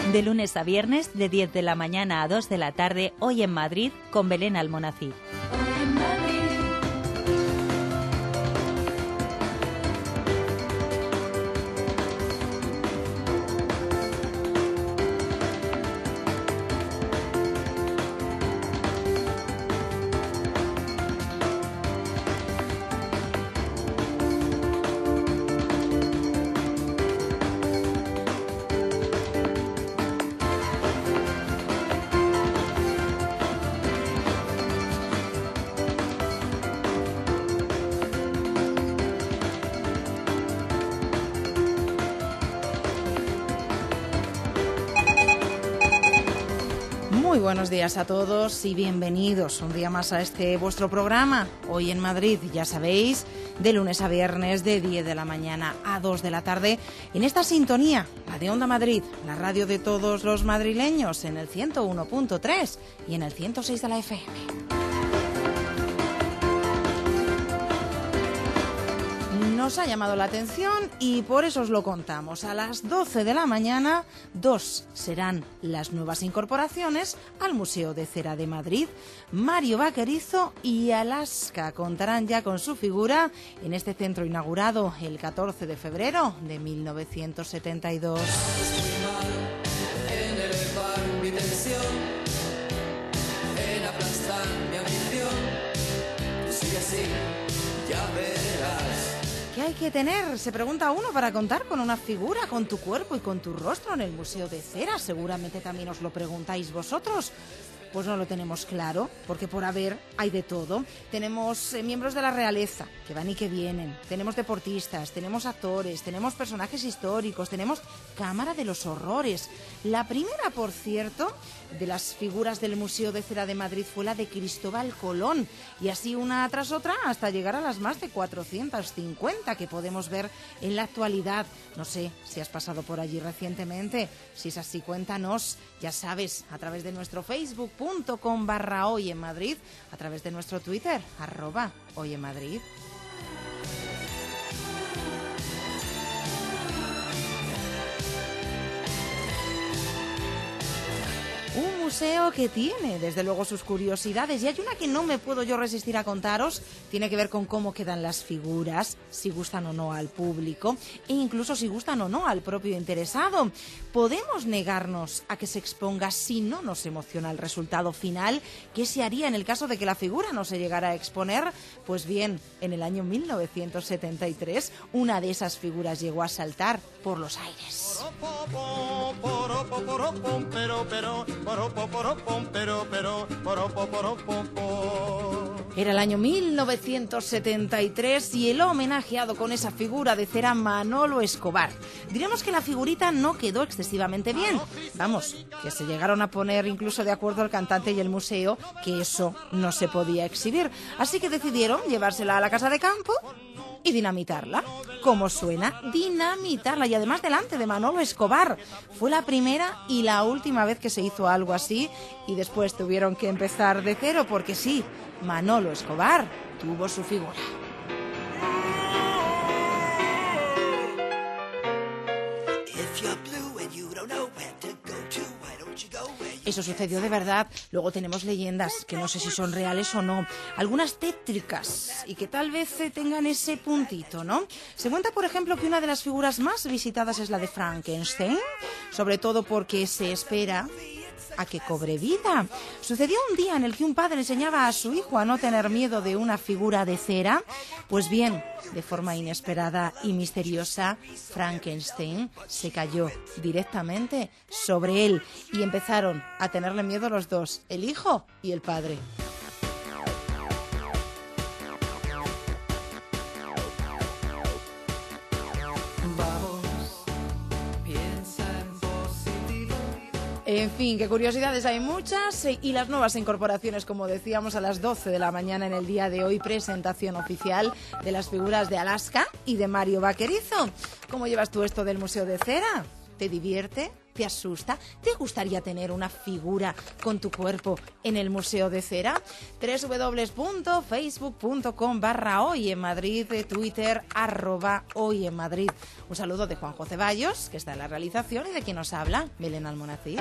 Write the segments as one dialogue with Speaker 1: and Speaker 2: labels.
Speaker 1: De lunes a viernes, de 10 de la mañana a 2 de la tarde, hoy en Madrid, con Belén Almonacid.
Speaker 2: Muy buenos días a todos y bienvenidos un día más a este vuestro programa, Hoy en Madrid, ya sabéis, de lunes a viernes de 10 de la mañana a 2 de la tarde, en esta sintonía, la de Onda Madrid, la radio de todos los madrileños, en el 101.3 y en el 106 de la FM. Nos ha llamado la atención y por eso os lo contamos. A las 12 de la mañana, 2 serán las nuevas incorporaciones al Museo de Cera de Madrid. Mario Vaquerizo y Alaska contarán ya con su figura en este centro inaugurado el 14 de febrero de 1972.
Speaker 3: En elevar mi tensión, en aplastar mi ambición, tú sigue así, ya verás.
Speaker 2: ¿Qué hay que tener? Se pregunta uno para contar con una figura, con tu cuerpo y con tu rostro en el Museo de Cera. Seguramente también os lo preguntáis vosotros. Pues no lo tenemos claro, porque por haber hay de todo. Tenemos miembros de la realeza, que van y que vienen. Tenemos deportistas, tenemos actores, tenemos personajes históricos, tenemos Cámara de los Horrores. La primera, por cierto, de las figuras del Museo de Cera de Madrid fue la de Cristóbal Colón. Y así una tras otra hasta llegar a las más de 450 que podemos ver en la actualidad. No sé si has pasado por allí recientemente. Si es así, cuéntanos. Ya sabes, a través de nuestro Facebook.com/Hoy en Madrid, a través de nuestro Twitter, @Hoy en Madrid. Un museo que tiene, desde luego, sus curiosidades. Y hay una que no me puedo yo resistir a contaros. Tiene que ver con cómo quedan las figuras, si gustan o no al público, e incluso si gustan o no al propio interesado. ¿Podemos negarnos a que se exponga si no nos emociona el resultado final? ¿Qué se haría en el caso de que la figura no se llegara a exponer? Pues bien, en el año 1973, una de esas figuras llegó a saltar por los aires. Era el año 1973 y el homenajeado con esa figura de cera Manolo Escobar. Diremos que la figurita no quedó excesivamente bien. Vamos, que se llegaron a poner incluso de acuerdo el cantante y el museo que eso no se podía exhibir. Así que decidieron llevársela a la casa de campo y dinamitarla. ¿Cómo suena? Dinamitarla, y además delante de Manolo Escobar. Fue la primera y la última vez que se hizo algo así, y después tuvieron que empezar de cero porque sí, Manolo Escobar tuvo su figura. Eso sucedió de verdad. Luego tenemos leyendas que no sé si son reales o no. Algunas tétricas y que tal vez tengan ese puntito, ¿no? Se cuenta, por ejemplo, que una de las figuras más visitadas es la de Frankenstein, sobre todo porque se espera a que cobre vida. Sucedió un día en el que un padre enseñaba a su hijo a no tener miedo de una figura de cera. Pues bien, de forma inesperada y misteriosa, Frankenstein se cayó directamente sobre él y empezaron a tenerle miedo los dos, el hijo y el padre. En fin, qué curiosidades hay muchas, y las nuevas incorporaciones, como decíamos, a las 12 de la mañana en el día de hoy, presentación oficial de las figuras de Alaska y de Mario Vaquerizo. ¿Cómo llevas tú esto del Museo de Cera? ¿Te divierte? ¿Te asusta? ¿Te gustaría tener una figura con tu cuerpo en el Museo de Cera? www.facebook.com/Hoy en Madrid, Twitter @Hoy en Madrid. Un saludo de Juanjo Ceballos, que está en la realización, y de quien nos habla, Belén Almonacid.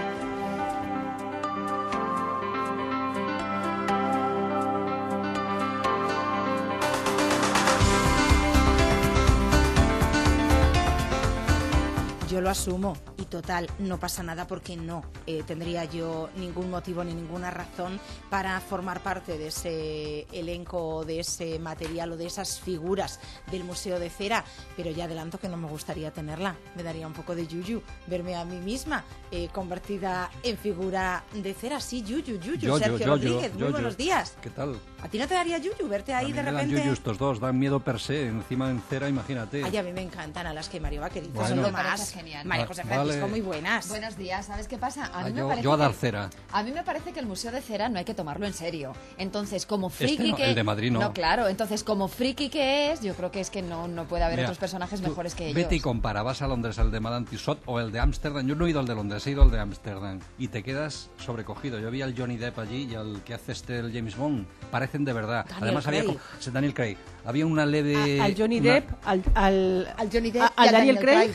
Speaker 2: Yo lo asumo y total, no pasa nada porque no tendría yo ningún motivo ni ninguna razón para formar parte de ese elenco, de ese material o de esas figuras del Museo de Cera, pero ya adelanto que no me gustaría tenerla. Me daría un poco de yuyu verme a mí misma convertida en figura de cera. Sí, yuyu, Sergio Rodríguez, muy buenos días.
Speaker 4: ¿Qué tal?
Speaker 2: ¿A ti no te daría yuyu verte ahí de repente?
Speaker 4: Me dan yuyu estos dos, dan miedo per se, encima en cera, imagínate.
Speaker 2: Ay, a mí me encantan Alaska y Mario Vaquerizo,
Speaker 4: Bueno.
Speaker 2: son lo
Speaker 5: Me parece
Speaker 2: más.
Speaker 5: genial.
Speaker 2: María José Francisco,
Speaker 4: Vale.
Speaker 2: muy buenas.
Speaker 5: Buenos días, ¿sabes qué pasa? A mí me
Speaker 4: yo
Speaker 5: parece
Speaker 4: a dar
Speaker 5: que-
Speaker 4: cera.
Speaker 5: A mí me parece que el Museo de Cera no hay que tomarlo en serio. Entonces, como friki
Speaker 4: no,
Speaker 5: que...
Speaker 4: el de Madrid no.
Speaker 5: No, claro. Entonces, como friki que es, yo creo que es que no puede haber
Speaker 4: Mira,
Speaker 5: otros personajes
Speaker 4: tú
Speaker 5: mejores que ellos.
Speaker 4: Vete y compara, vas a Londres al de Madame Tussauds o el de Ámsterdam. Yo no he ido al de Londres, he ido al de Ámsterdam. Y te quedas sobrecogido. Yo vi al Johnny Depp allí y al que hace el James Bond. Parecen de verdad.
Speaker 2: Daniel
Speaker 4: Además había
Speaker 2: Craig.
Speaker 4: Daniel Craig. Había una leve...
Speaker 6: Al Johnny
Speaker 4: una-
Speaker 6: Depp, al
Speaker 2: Johnny Depp
Speaker 6: al
Speaker 2: y a
Speaker 6: Daniel Craig.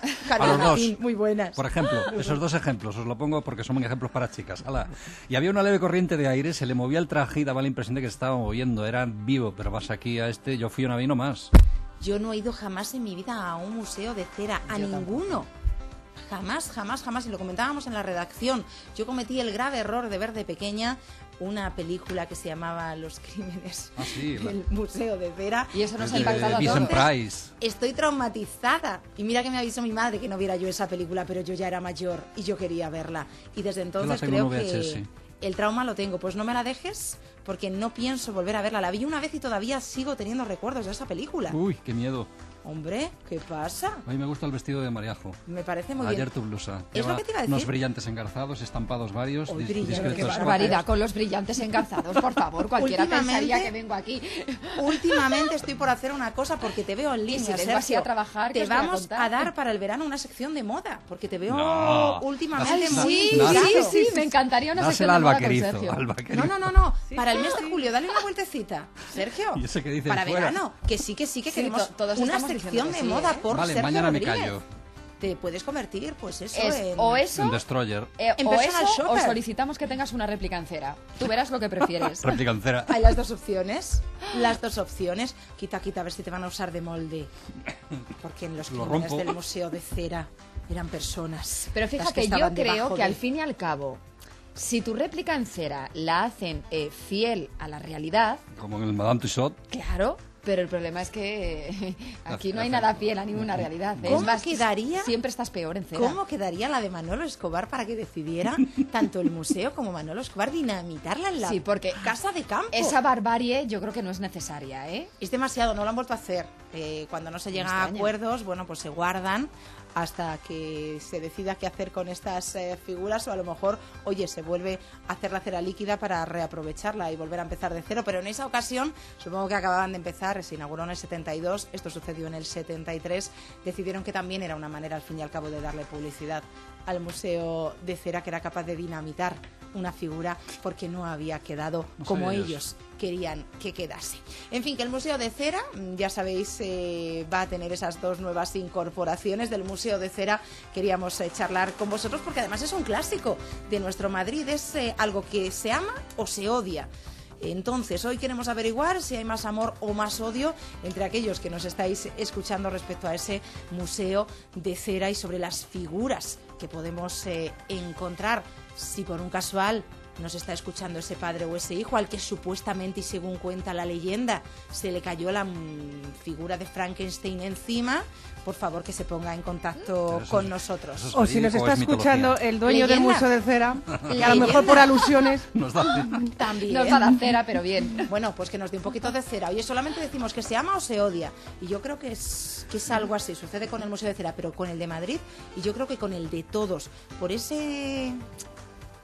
Speaker 4: A los dos.
Speaker 2: Muy buenas.
Speaker 4: Por ejemplo, esos dos ejemplos, os lo pongo porque son ejemplos para chicas. Ala. Y había una leve corriente de aire, se le movía el traje y daba la impresión de que se estaba moviendo. Era vivo, pero vas aquí a este, yo fui una vez y no más.
Speaker 2: Yo no he ido jamás en mi vida a un museo de cera, a ninguno. Jamás. Y lo comentábamos en la redacción. Yo cometí el grave error de ver de pequeña una película que se llamaba Los crímenes
Speaker 4: Ah, sí, la-
Speaker 2: del Museo de Cera.
Speaker 5: Y eso nos ha
Speaker 4: De
Speaker 5: impactado a
Speaker 4: Vincent
Speaker 5: todos.
Speaker 4: Price.
Speaker 2: Estoy traumatizada. Y mira que me avisó mi madre que no viera yo esa película, pero yo ya era mayor y yo quería verla. Y desde entonces
Speaker 4: tengo
Speaker 2: creo
Speaker 4: en
Speaker 2: que
Speaker 4: VHS.
Speaker 2: el trauma lo tengo. Pues no me la dejes porque no pienso volver a verla. La vi una vez y todavía sigo teniendo recuerdos de esa película.
Speaker 4: Uy, qué miedo.
Speaker 2: Hombre, ¿qué pasa?
Speaker 4: A mí me gusta el vestido de Mariajo.
Speaker 2: Me parece muy
Speaker 4: Ayer
Speaker 2: bien.
Speaker 4: tu blusa.
Speaker 2: Es lo
Speaker 4: Lleva
Speaker 2: que te iba a decir.
Speaker 4: unos brillantes engarzados, estampados varios,
Speaker 2: Hoy brillantes,
Speaker 5: Qué
Speaker 2: Discretos
Speaker 5: barbaridad con los brillantes engarzados, por favor. Cualquiera
Speaker 2: Últimamente-
Speaker 5: pensaría que vengo aquí.
Speaker 2: Últimamente estoy por hacer una cosa porque te veo en
Speaker 5: si
Speaker 2: línea,
Speaker 5: vengo así
Speaker 2: Sergio.
Speaker 5: a trabajar, ¿qué
Speaker 2: te
Speaker 5: os voy a
Speaker 2: vamos
Speaker 5: contar?
Speaker 2: a dar para el verano una sección de moda, porque te veo
Speaker 4: No.
Speaker 2: últimamente
Speaker 5: Ay,
Speaker 4: Dásela-
Speaker 2: muy
Speaker 5: sí,
Speaker 2: inspirado.
Speaker 5: sí, me encantaría una sección
Speaker 4: Dásela
Speaker 5: de
Speaker 4: al
Speaker 5: moda con
Speaker 4: vaquerizo,
Speaker 5: Sergio.
Speaker 4: al vaquerizo.
Speaker 2: No. Para el mes de julio, dale una vueltecita, Sergio.
Speaker 4: ¿Y ese que dice
Speaker 2: Para
Speaker 4: fuera?
Speaker 2: verano, que sí, que
Speaker 5: Sí,
Speaker 2: queremos
Speaker 5: todos
Speaker 2: una
Speaker 5: estamos
Speaker 2: sección
Speaker 5: diciendo
Speaker 2: de
Speaker 5: que sí,
Speaker 2: moda
Speaker 5: ¿eh?
Speaker 2: por
Speaker 4: Vale,
Speaker 2: Sergio
Speaker 4: mañana me
Speaker 2: Rodríguez.
Speaker 4: callo.
Speaker 2: Te puedes convertir, pues eso,
Speaker 5: Es
Speaker 2: en...
Speaker 5: o eso,
Speaker 4: En Destroyer.
Speaker 2: En
Speaker 5: o
Speaker 2: personal
Speaker 5: eso, o
Speaker 2: shopper.
Speaker 5: solicitamos que tengas una réplica en cera. Tú verás lo que prefieres.
Speaker 4: Réplica en cera.
Speaker 2: Hay las dos opciones. Las dos opciones. Quita, a ver si te van a usar de molde. Porque en los
Speaker 4: Lo
Speaker 2: crímenes
Speaker 4: rompo.
Speaker 2: del Museo de Cera eran personas.
Speaker 5: Pero
Speaker 2: las que
Speaker 5: fíjate, yo
Speaker 2: estaban
Speaker 5: creo
Speaker 2: debajo
Speaker 5: que
Speaker 2: de-
Speaker 5: al fin y al cabo, si tu réplica en cera la hacen fiel a la realidad,
Speaker 4: Como en el Madame Tussauds.
Speaker 5: claro, pero el problema es que aquí no hay
Speaker 4: Hace-
Speaker 5: nada fiel a ninguna realidad.
Speaker 2: ¿Cómo
Speaker 5: Es más,
Speaker 2: quedaría?
Speaker 5: siempre estás peor en cera.
Speaker 2: ¿Cómo quedaría la de Manolo Escobar para que decidiera tanto el museo como Manolo Escobar dinamitarla en la
Speaker 5: Sí, porque
Speaker 2: casa de campo?
Speaker 5: esa barbarie yo creo que no es necesaria, ¿eh?
Speaker 2: Es demasiado, no lo han vuelto a hacer. Cuando no se llega a
Speaker 5: extraña.
Speaker 2: acuerdos, bueno, pues se guardan hasta que se decida qué hacer con estas figuras, o a lo mejor, oye, se vuelve a hacer la cera líquida para reaprovecharla y volver a empezar de cero. Pero en esa ocasión, supongo que acababan de empezar, se inauguró en el 72, esto sucedió en el 73, decidieron que también era una manera, al fin y al cabo, de darle publicidad al Museo de Cera, que era capaz de dinamitar una figura porque no había quedado
Speaker 4: No
Speaker 2: como
Speaker 4: sabía
Speaker 2: ellos querían que quedase. En fin, que el Museo de Cera, ya sabéis, va a tener esas dos nuevas incorporaciones del Museo de Cera. Queríamos charlar con vosotros porque además es un clásico de nuestro Madrid, es algo que se ama o se odia. Entonces, hoy queremos averiguar si hay más amor o más odio entre aquellos que nos estáis escuchando respecto a ese Museo de Cera y sobre las figuras que podemos encontrar. Si por un casual nos está escuchando ese padre o ese hijo al que supuestamente, y según cuenta la leyenda, se le cayó la figura de Frankenstein encima, por favor que se ponga en contacto
Speaker 4: Pero eso
Speaker 2: con
Speaker 4: es-
Speaker 2: nosotros.
Speaker 4: eso es
Speaker 6: O si nos
Speaker 4: verídico,
Speaker 6: está
Speaker 4: es mitología.
Speaker 6: escuchando el dueño del
Speaker 2: Leyenda.
Speaker 6: Museo de Cera, que a lo
Speaker 2: Leyenda.
Speaker 6: mejor por alusiones...
Speaker 4: Nos da...
Speaker 2: También.
Speaker 5: Nos da la cera, pero bien.
Speaker 2: Bueno, pues que nos dé un poquito de cera. Oye, solamente decimos que se ama o se odia. Y yo creo que es algo así. Sucede con el Museo de Cera, pero con el de Madrid y yo creo que con el de todos. Por ese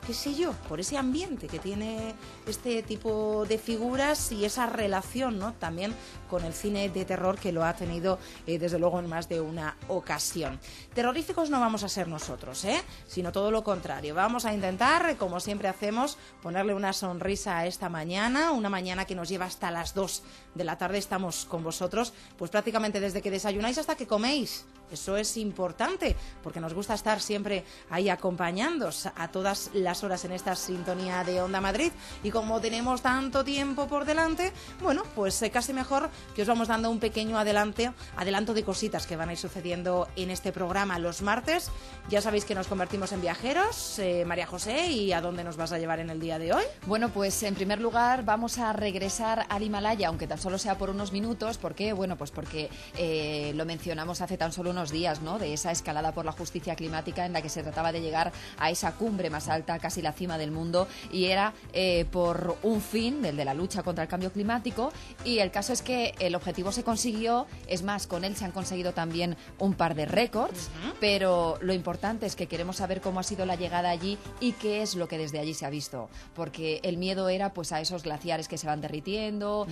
Speaker 2: qué sé yo, por ese ambiente que tiene este tipo de figuras y esa relación, ¿no?, también con el cine de terror, que lo ha tenido desde luego en más de una ocasión. Terroríficos no vamos a ser nosotros, sino todo lo contrario. Vamos a intentar, como siempre hacemos, ponerle una sonrisa a esta mañana, una mañana que nos lleva hasta las 2 de la tarde. Estamos con vosotros pues prácticamente desde que desayunáis hasta que coméis. Eso es importante, porque nos gusta estar siempre ahí acompañándoos a todas las horas en esta sintonía de Onda Madrid. Y como tenemos tanto tiempo por delante, bueno, pues casi mejor que os vamos dando un pequeño adelanto de cositas que van a ir sucediendo en este programa los martes. Ya sabéis que nos convertimos en viajeros. María José, ¿y a dónde nos vas a llevar en el día de hoy?
Speaker 5: Bueno, pues en primer lugar vamos a regresar al Himalaya, aunque tan solo sea por unos minutos. ¿Por qué? Bueno, pues porque lo mencionamos hace tan solo unos días, ¿no?, de esa escalada por la justicia climática en la que se trataba de llegar a esa cumbre más alta, casi la cima del mundo, y era por un fin, el de la lucha contra el cambio climático, y el caso es que el objetivo se consiguió. Es más, con él se han conseguido también un par de récords, pero lo importante es que queremos saber cómo ha sido la llegada allí y qué es lo que desde allí se ha visto, porque el miedo era pues a esos glaciares que se van derritiendo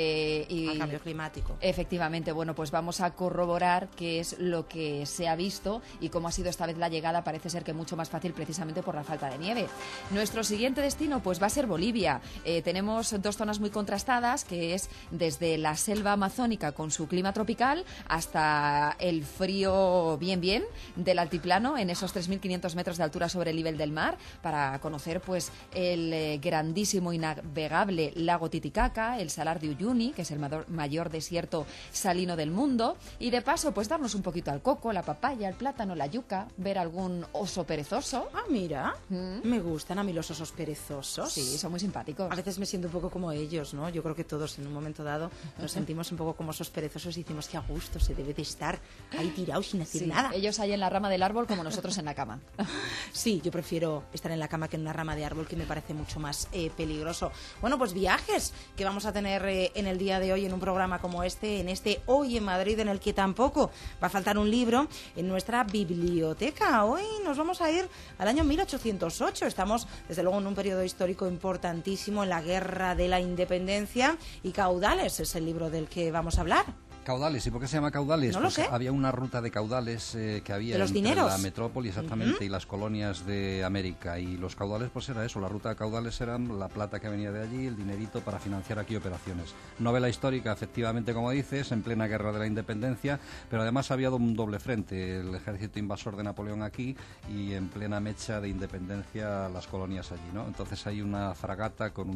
Speaker 5: y
Speaker 2: al cambio climático.
Speaker 5: Efectivamente, bueno, pues vamos a corroborar qué es lo que se ha visto y cómo ha sido esta vez la llegada. Parece ser que mucho más fácil precisamente por la falta de nieve. Nuestro siguiente destino pues va a ser Bolivia. Tenemos dos zonas muy contrastadas, que es desde la selva amazónica con su clima tropical hasta el frío bien del altiplano, en esos 3.500 metros de altura sobre el nivel del mar, para conocer pues el grandísimo y navegable lago Titicaca, el Salar de Uyuni, que es el mayor desierto salino del mundo, y de paso pues darnos un poquito al coco, la papaya, el plátano, la yuca, ver algún oso perezoso.
Speaker 2: Ah, mira, me gustan a mí los osos perezosos.
Speaker 5: Sí, son muy simpáticos.
Speaker 2: A veces me siento un poco como ellos, ¿no? Yo creo que todos en un momento dado nos sentimos un poco como osos perezosos y decimos que a gusto se debe de estar ahí tirado sin hacer nada.
Speaker 5: Ellos ahí en la rama del árbol como nosotros en la cama.
Speaker 2: Sí, yo prefiero estar en la cama que en una rama de árbol, que me parece mucho más peligroso. Bueno, pues viajes que vamos a tener en el día de hoy en un programa como este, en este Hoy en Madrid, en el que tampoco va a faltar un libro en nuestra biblioteca. Hoy nos vamos a ir al año 1808. Estamos, desde luego, en un periodo histórico importantísimo, en la Guerra de la Independencia, y Caudales es el libro del que vamos a hablar.
Speaker 4: Caudales, ¿y por qué se llama Caudales?
Speaker 2: No lo
Speaker 4: Porque
Speaker 2: sé.
Speaker 4: había una ruta de caudales que había
Speaker 2: ¿De los
Speaker 4: entre
Speaker 2: dineros?
Speaker 4: la metrópoli, exactamente, y las colonias de América. Y los caudales, pues era eso, la ruta de caudales era la plata que venía de allí, el dinerito para financiar aquí operaciones. Novela histórica, efectivamente, como dices, en plena Guerra de la Independencia, pero además había un doble frente, el ejército invasor de Napoleón aquí y en plena mecha de independencia las colonias allí, ¿no? Entonces hay una fragata con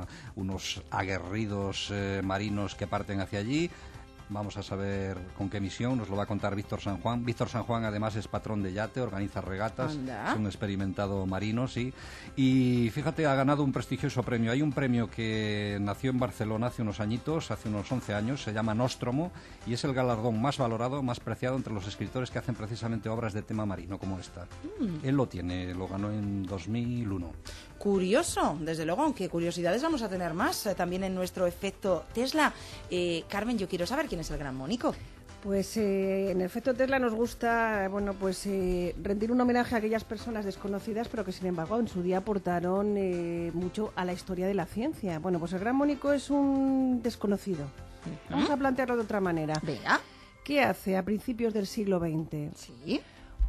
Speaker 4: unos aguerridos marinos que parten hacia allí. Vamos a saber con qué misión, nos lo va a contar Víctor San Juan. Víctor San Juan además es patrón de yate, organiza regatas,
Speaker 2: Anda.
Speaker 4: es un experimentado marino, sí. Y fíjate, ha ganado un prestigioso premio. Hay un premio que nació en Barcelona hace unos añitos, hace unos 11 años, se llama Nostromo, y es el galardón más valorado, más preciado entre los escritores que hacen precisamente obras de tema marino como esta. Él lo tiene, lo ganó en 2001.
Speaker 2: Curioso, desde luego, aunque curiosidades vamos a tener más también en nuestro efecto Tesla. Carmen, yo quiero saber quién es el Gran Mónico.
Speaker 6: Pues en efecto Tesla nos gusta, bueno, pues rendir un homenaje a aquellas personas desconocidas, pero que sin embargo en su día aportaron mucho a la historia de la ciencia. Bueno, pues el Gran Mónico es un desconocido. Vamos a plantearlo de otra manera.
Speaker 2: Venga.
Speaker 6: ¿Qué hace a principios del siglo XX?
Speaker 2: Sí.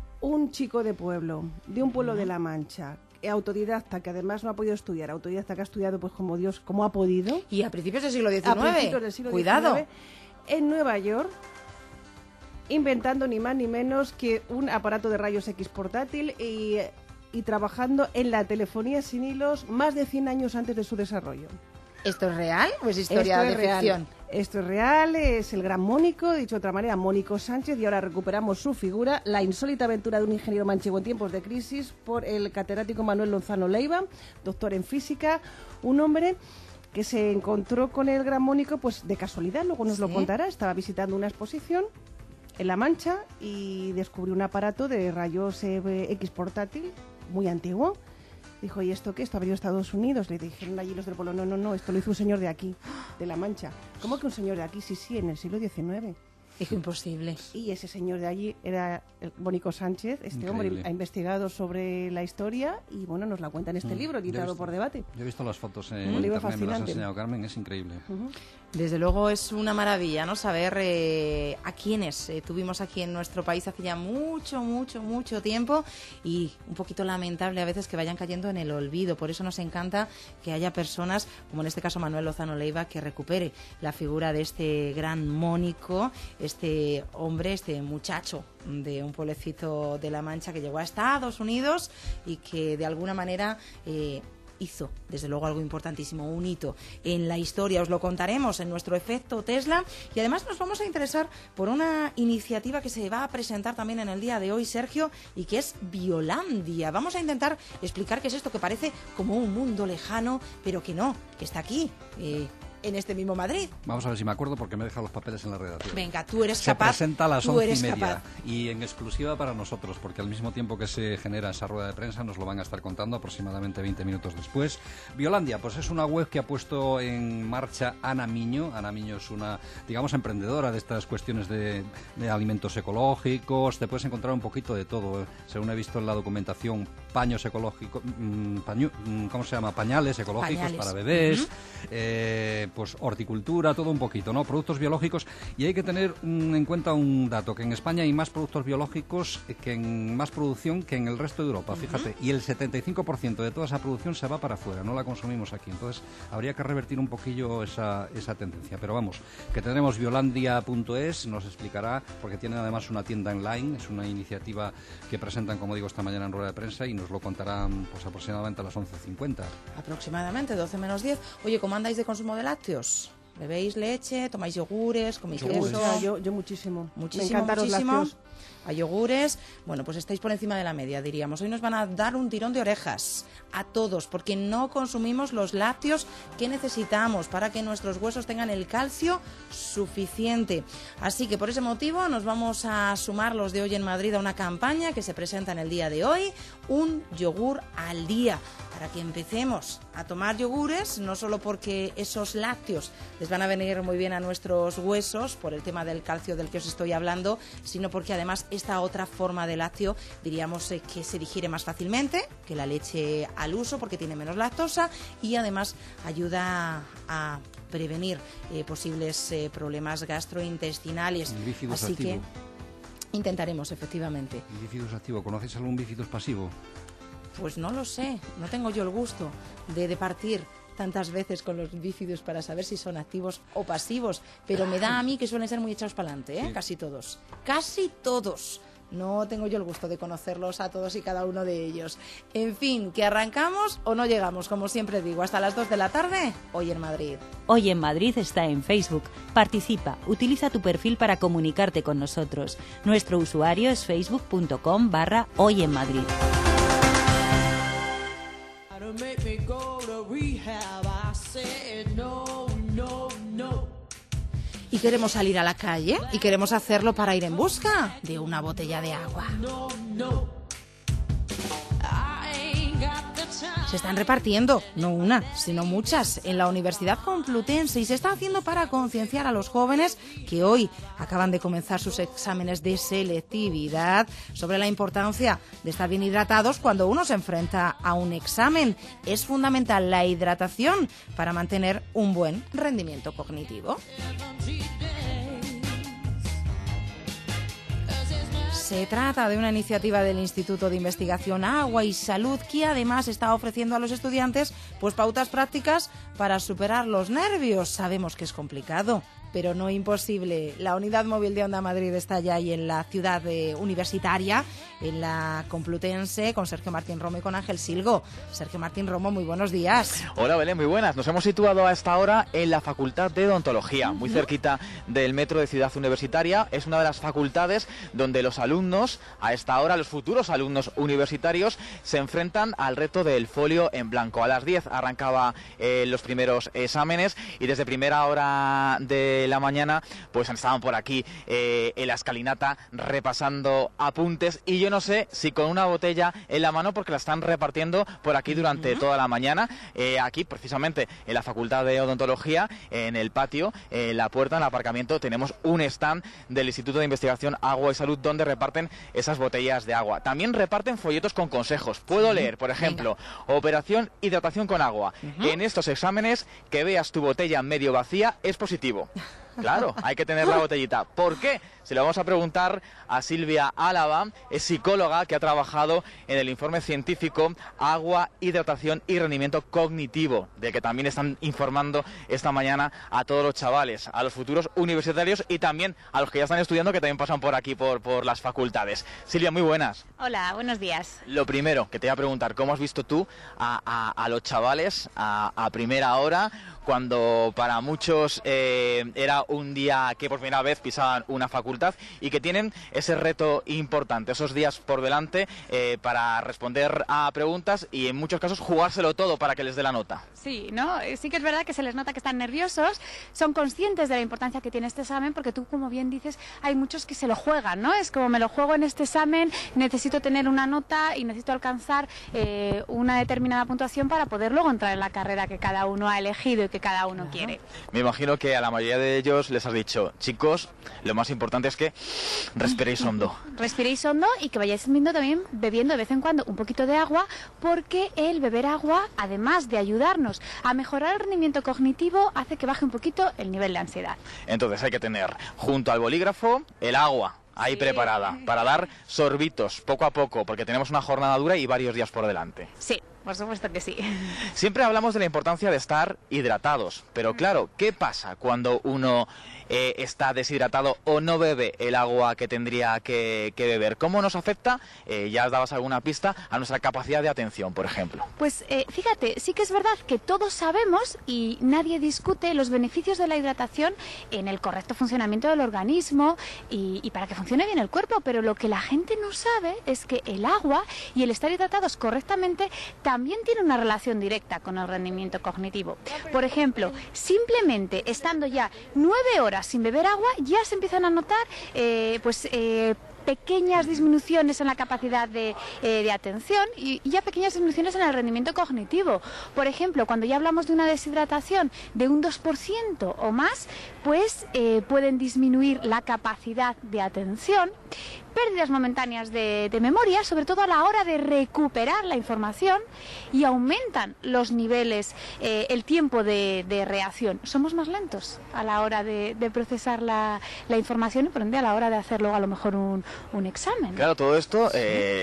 Speaker 6: Un chico de pueblo, de un pueblo de La Mancha, autodidacta, que además no ha podido estudiar, autodidacta que ha estudiado pues como Dios, como ha podido.
Speaker 2: Y a principios del siglo XIX.
Speaker 6: A principios del siglo
Speaker 2: Cuidado.
Speaker 6: XIX, en Nueva York, inventando ni más ni menos que un aparato de rayos X portátil y trabajando en la telefonía sin hilos más de 100 años antes de su desarrollo.
Speaker 2: ¿Esto es real o es historia de ficción?
Speaker 6: Esto es real, es el Gran Mónico, dicho de otra manera, Mónico Sánchez, y ahora recuperamos su figura, la insólita aventura de un ingeniero manchego en tiempos de crisis, por el catedrático Manuel Lozano Leiva, doctor en física, un hombre que se encontró con el Gran Mónico pues de casualidad, luego nos lo contará, estaba visitando una exposición en La Mancha y descubrió un aparato de rayos X portátil muy antiguo. Dijo, ¿y esto qué? ¿Esto ha venido a Estados Unidos? Le dijeron allí los del pueblo, no, esto lo hizo un señor de aquí, de La Mancha. ¿Cómo que un señor de aquí? Sí, en el siglo XIX.
Speaker 2: Es imposible.
Speaker 6: Y ese señor de allí era el Mónico Sánchez. Este
Speaker 4: Increíble.
Speaker 6: hombre ha investigado sobre la historia y bueno, nos la cuenta en este libro, editado por Debate.
Speaker 4: Yo he visto las fotos en
Speaker 6: Un libro
Speaker 4: internet, me las ha
Speaker 6: fascinante.
Speaker 4: enseñado Carmen, es increíble.
Speaker 2: Desde luego es una maravilla, ¿no? Saber a quiénes tuvimos aquí en nuestro país hace ya mucho tiempo, y un poquito lamentable a veces que vayan cayendo en el olvido. Por eso nos encanta que haya personas, como en este caso Manuel Lozano Leiva, que recupere la figura de este gran Mónico, este hombre, este muchacho de un pueblecito de La Mancha que llegó a Estados Unidos y que de alguna manera hizo, desde luego, algo importantísimo, un hito en la historia. Os lo contaremos en nuestro Efecto Tesla, y además nos vamos a interesar por una iniciativa que se va a presentar también en el día de hoy, Sergio, y que es Biolandia. Vamos a intentar explicar qué es esto que parece como un mundo lejano, pero que no, que está aquí, en este mismo Madrid.
Speaker 4: Vamos a ver si me acuerdo, porque me he dejado los papeles en la redacción.
Speaker 2: Venga, tú eres
Speaker 4: Se
Speaker 2: capaz.
Speaker 4: presenta a las
Speaker 2: tú
Speaker 4: 11:30
Speaker 2: eres capaz.
Speaker 4: y en exclusiva para nosotros, porque al mismo tiempo que se genera esa rueda de prensa nos lo van a estar contando aproximadamente 20 minutos después. Biolandia, pues es una web que ha puesto en marcha Ana Miño. Ana Miño es una, digamos, emprendedora de estas cuestiones de alimentos ecológicos. Te puedes encontrar un poquito de todo, según he visto en la documentación, paños ecológicos, ¿cómo se llama? Pañales ecológicos
Speaker 2: Pañales.
Speaker 4: para bebés, pues horticultura, todo un poquito, ¿no? Productos biológicos. Y hay que tener en cuenta un dato, que en España hay más productos biológicos, más producción que en el resto de Europa, fíjate. Y el 75% de toda esa producción se va para afuera, no la consumimos aquí. Entonces habría que revertir un poquillo esa tendencia. Pero vamos, que tendremos biolandia.es, nos explicará, porque tienen además una tienda online, es una iniciativa que presentan, como digo, esta mañana en rueda de prensa, y nos lo contarán pues aproximadamente a las 11:50.
Speaker 2: Aproximadamente, 12 menos 10. Oye, ¿cómo andáis de consumo de lácteos? ¿Bebéis leche? ¿Tomáis yogures? ¿Coméis
Speaker 4: Yogures.
Speaker 2: queso?
Speaker 6: Yo muchísimo.
Speaker 2: Muchísimo,
Speaker 6: Me encantan
Speaker 2: muchísimo.
Speaker 6: los lácteos.
Speaker 2: A yogures, bueno, pues estáis por encima de la media, diríamos. Hoy nos van a dar un tirón de orejas a todos, porque no consumimos los lácteos que necesitamos para que nuestros huesos tengan el calcio suficiente. Así que por ese motivo nos vamos a sumar los de Hoy en Madrid a una campaña que se presenta en el día de hoy, un yogur al día, para que empecemos a tomar yogures, no solo porque esos lácteos les van a venir muy bien a nuestros huesos por el tema del calcio del que os estoy hablando, sino porque además esta otra forma de lácteo, diríamos que se digiere más fácilmente que la leche al uso, porque tiene menos lactosa, y además ayuda a prevenir posibles problemas gastrointestinales.
Speaker 4: El bifidus
Speaker 2: Así que
Speaker 4: activo.
Speaker 2: intentaremos, efectivamente.
Speaker 4: El bifidus activo, ¿conoces algún bifidus pasivo?
Speaker 2: Pues no lo sé, no tengo yo el gusto de partir tantas veces con los bífidos para saber si son activos o pasivos, pero me da a mí que suelen ser muy echados para adelante, ¿eh?
Speaker 4: Sí.
Speaker 2: Casi todos. Casi todos. No tengo yo el gusto de conocerlos a todos y cada uno de ellos. En fin, que arrancamos o no llegamos, como siempre digo, hasta las 2 de la tarde, Hoy en Madrid.
Speaker 1: Hoy en Madrid está en Facebook. Participa, utiliza tu perfil para comunicarte con nosotros. Nuestro usuario es facebook.com/Hoy en Madrid.
Speaker 3: Make me go to rehab. I said no, no, no.
Speaker 2: Y queremos salir a la calle y queremos hacerlo para ir en busca de una botella de agua.
Speaker 3: No, no. I ain't got the time.
Speaker 2: Se están repartiendo, no una, sino muchas, en la Universidad Complutense, y se está haciendo para concienciar a los jóvenes que hoy acaban de comenzar sus exámenes de selectividad sobre la importancia de estar bien hidratados cuando uno se enfrenta a un examen. Es fundamental la hidratación para mantener un buen rendimiento cognitivo. Se trata de una iniciativa del Instituto de Investigación Agua y Salud, que además está ofreciendo a los estudiantes pues pautas prácticas para superar los nervios. Sabemos que es complicado, pero no imposible. La Unidad Móvil de Onda Madrid está ya ahí en la ciudad universitaria, en la Complutense, con Sergio Martín Romo y con Ángel Silgo. Sergio Martín Romo, muy buenos días.
Speaker 7: Hola Belén, muy buenas. Nos hemos situado a esta hora en la Facultad de Odontología, muy cerquita del metro de Ciudad Universitaria. Es una de las facultades donde los alumnos, a esta hora, los futuros alumnos universitarios, se enfrentan al reto del folio en blanco. A las 10 arrancaba los primeros exámenes y desde primera hora de de la mañana, pues estaban por aquí en la escalinata repasando apuntes, y yo no sé si con una botella en la mano, porque la están repartiendo por aquí durante toda la mañana. Aquí, precisamente, en la Facultad de Odontología, en el patio, en la puerta, en el aparcamiento, tenemos un stand del Instituto de Investigación Agua y Salud donde reparten esas botellas de agua. También reparten folletos con consejos. Puedo leer, por ejemplo, operación hidratación con agua. En estos exámenes, que veas tu botella medio vacía es positivo. Claro, hay que tener la botellita. ¿Por qué? Se lo vamos a preguntar a Silvia Álava, es psicóloga que ha trabajado en el informe científico Agua, Hidratación y Rendimiento Cognitivo, de que también están informando esta mañana a todos los chavales, a los futuros universitarios y también a los que ya están estudiando, que también pasan por aquí, por las facultades. Silvia, muy buenas.
Speaker 8: Hola, buenos días.
Speaker 7: Lo primero que te voy a preguntar, ¿cómo has visto tú a los chavales a primera hora, cuando para muchos era un día que por primera vez pisaban una facultad y que tienen ese reto importante, esos días por delante para responder a preguntas y en muchos casos jugárselo todo para que les dé la nota?
Speaker 8: Sí, ¿no? Sí que es verdad que se les nota que están nerviosos, son conscientes de la importancia que tiene este examen, porque tú, como bien dices, hay muchos que se lo juegan, ¿no? Es como, me lo juego en este examen, necesito tener una nota y necesito alcanzar una determinada puntuación para poder luego entrar en la carrera que cada uno ha elegido y que cada uno quiere.
Speaker 7: Me imagino que a la mayoría de ellos les has dicho, chicos, lo más importante es que respiréis hondo.
Speaker 8: Respiréis hondo y que vayáis bebiendo de vez en cuando un poquito de agua, porque el beber agua, además de ayudarnos a mejorar el rendimiento cognitivo, hace que baje un poquito el nivel de ansiedad.
Speaker 7: Entonces hay que tener junto al bolígrafo el agua ahí preparada para dar sorbitos poco a poco, porque tenemos una jornada dura y varios días por delante.
Speaker 8: Sí, por supuesto que sí.
Speaker 7: Siempre hablamos de la importancia de estar hidratados, pero claro, ¿qué pasa cuando uno está deshidratado o no bebe el agua que tendría que beber? ¿Cómo nos afecta, ya dabas alguna pista, a nuestra capacidad de atención, por ejemplo?
Speaker 8: Pues fíjate, sí que es verdad que todos sabemos y nadie discute los beneficios de la hidratación en el correcto funcionamiento del organismo y para que funcione bien el cuerpo, pero lo que la gente no sabe es que el agua y el estar hidratados correctamente también tiene una relación directa con el rendimiento cognitivo. Por ejemplo, simplemente estando ya 9 horas sin beber agua, ya se empiezan a notar pequeñas disminuciones en la capacidad de atención y ya pequeñas disminuciones en el rendimiento cognitivo. Por ejemplo, cuando ya hablamos de una deshidratación de un 2% o más, pues pueden disminuir la capacidad de atención, pérdidas momentáneas de memoria, sobre todo a la hora de recuperar la información, y aumentan los niveles, el tiempo de reacción. Somos más lentos a la hora de procesar la información y por ende a la hora de hacer luego a lo mejor un examen.
Speaker 7: Claro, todo esto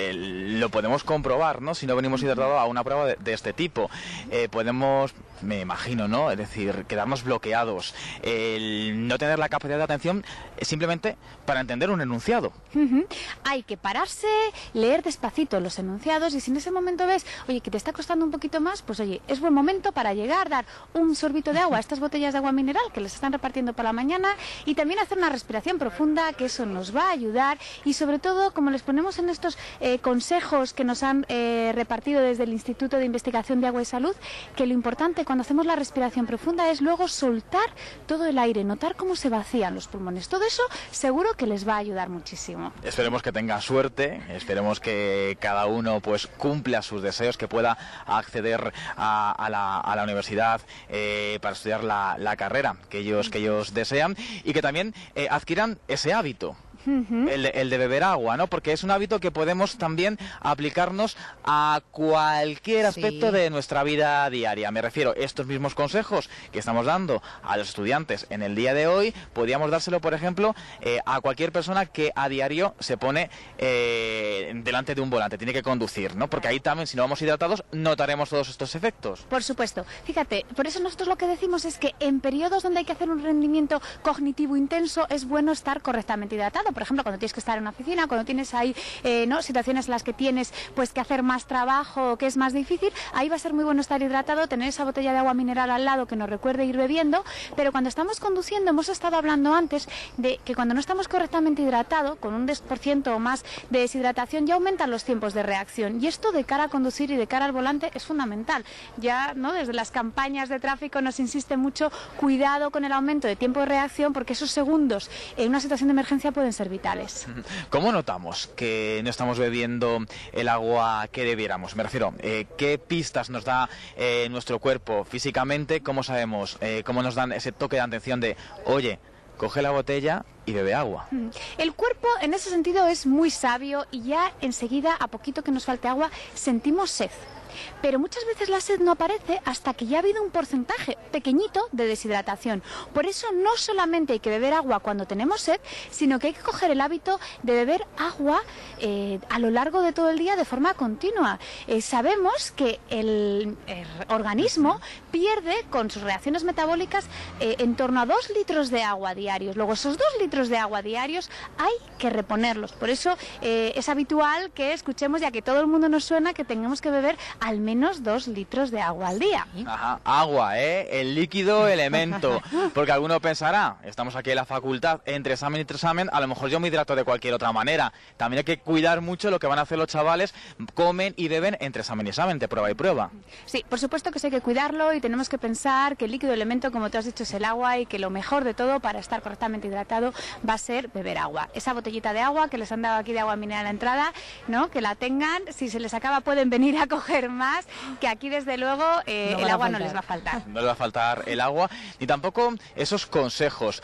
Speaker 7: lo podemos comprobar, ¿no? Si no venimos hidratados a una prueba de este tipo. Podemos, me imagino, ¿no? Es decir, quedarnos bloqueados, el no tener la capacidad de atención simplemente para entender un enunciado.
Speaker 8: Hay que pararse, leer despacito los enunciados, y si en ese momento ves, oye, que te está costando un poquito más, pues oye, es buen momento para llegar, dar un sorbito de agua a estas botellas de agua mineral que les están repartiendo por la mañana, y también hacer una respiración profunda, que eso nos va a ayudar. Y sobre todo, como les ponemos en estos consejos que nos han repartido desde el Instituto de Investigación de Agua y Salud, que lo importante cuando hacemos la respiración profunda es luego soltar todo el aire, notar cómo se vacían los pulmones. Todo eso seguro que les va a ayudar muchísimo.
Speaker 7: Esperemos que tenga suerte, esperemos que cada uno pues cumpla sus deseos, que pueda acceder a la universidad para estudiar la carrera que ellos desean, y que también adquieran ese hábito. El de beber agua, ¿no? Porque es un hábito que podemos también aplicarnos a cualquier aspecto de nuestra vida diaria. Me refiero a estos mismos consejos que estamos dando a los estudiantes en el día de hoy, podríamos dárselo, por ejemplo, a cualquier persona que a diario se pone delante de un volante, tiene que conducir, ¿no? Porque ahí también, si no vamos hidratados, notaremos todos estos efectos.
Speaker 8: Por supuesto. Fíjate, por eso nosotros lo que decimos es que en periodos donde hay que hacer un rendimiento cognitivo intenso es bueno estar correctamente hidratado. hidratado, por ejemplo, cuando tienes que estar en una oficina, cuando tienes ahí ¿no? situaciones en las que tienes pues que hacer más trabajo, que es más difícil, ahí va a ser muy bueno estar hidratado, tener esa botella de agua mineral al lado que nos recuerde ir bebiendo, pero cuando estamos conduciendo, hemos estado hablando antes de que cuando no estamos correctamente hidratados, con un 10% o más de deshidratación, ya aumentan los tiempos de reacción, y esto de cara a conducir y de cara al volante es fundamental. Ya ¿no? desde las campañas de tráfico nos insiste mucho, cuidado con el aumento de tiempo de reacción, porque esos segundos en una situación de emergencia pueden ser vitales.
Speaker 7: ¿Cómo notamos que no estamos bebiendo el agua que debiéramos? Me refiero, ¿qué pistas nos da nuestro cuerpo físicamente? ¿Cómo sabemos, cómo nos dan ese toque de atención de, oye, coge la botella y bebe agua?
Speaker 8: El cuerpo en ese sentido es muy sabio y ya enseguida, a poquito que nos falte agua, sentimos sed. Pero muchas veces la sed no aparece hasta que ya ha habido un porcentaje pequeñito de deshidratación. Por eso no solamente hay que beber agua cuando tenemos sed, sino que hay que coger el hábito de beber agua a lo largo de todo el día de forma continua. Sabemos que el organismo pierde con sus reacciones metabólicas en torno a 2 litros de agua diarios. Luego esos 2 litros de agua diarios hay que reponerlos. Por eso es habitual que escuchemos, ya que todo el mundo nos suena, que tengamos que beber al menos 2 litros de agua al día.
Speaker 7: Ajá, agua, el líquido elemento. Porque alguno pensará, estamos aquí en la facultad, entre examen y examen, a lo mejor yo me hidrato de cualquier otra manera. También hay que cuidar mucho lo que van a hacer los chavales, comen y beben entre examen y examen, de prueba y prueba.
Speaker 8: Sí, por supuesto que sí hay que cuidarlo y tenemos que pensar que el líquido elemento, como tú has dicho, es el agua, y que lo mejor de todo para estar correctamente hidratado va a ser beber agua. Esa botellita de agua que les han dado aquí de agua mineral a la entrada, ¿no? Que la tengan, si se les acaba pueden venir a coger más, que aquí desde luego el agua no les va a faltar.
Speaker 7: No les va a faltar el agua, ni tampoco esos consejos.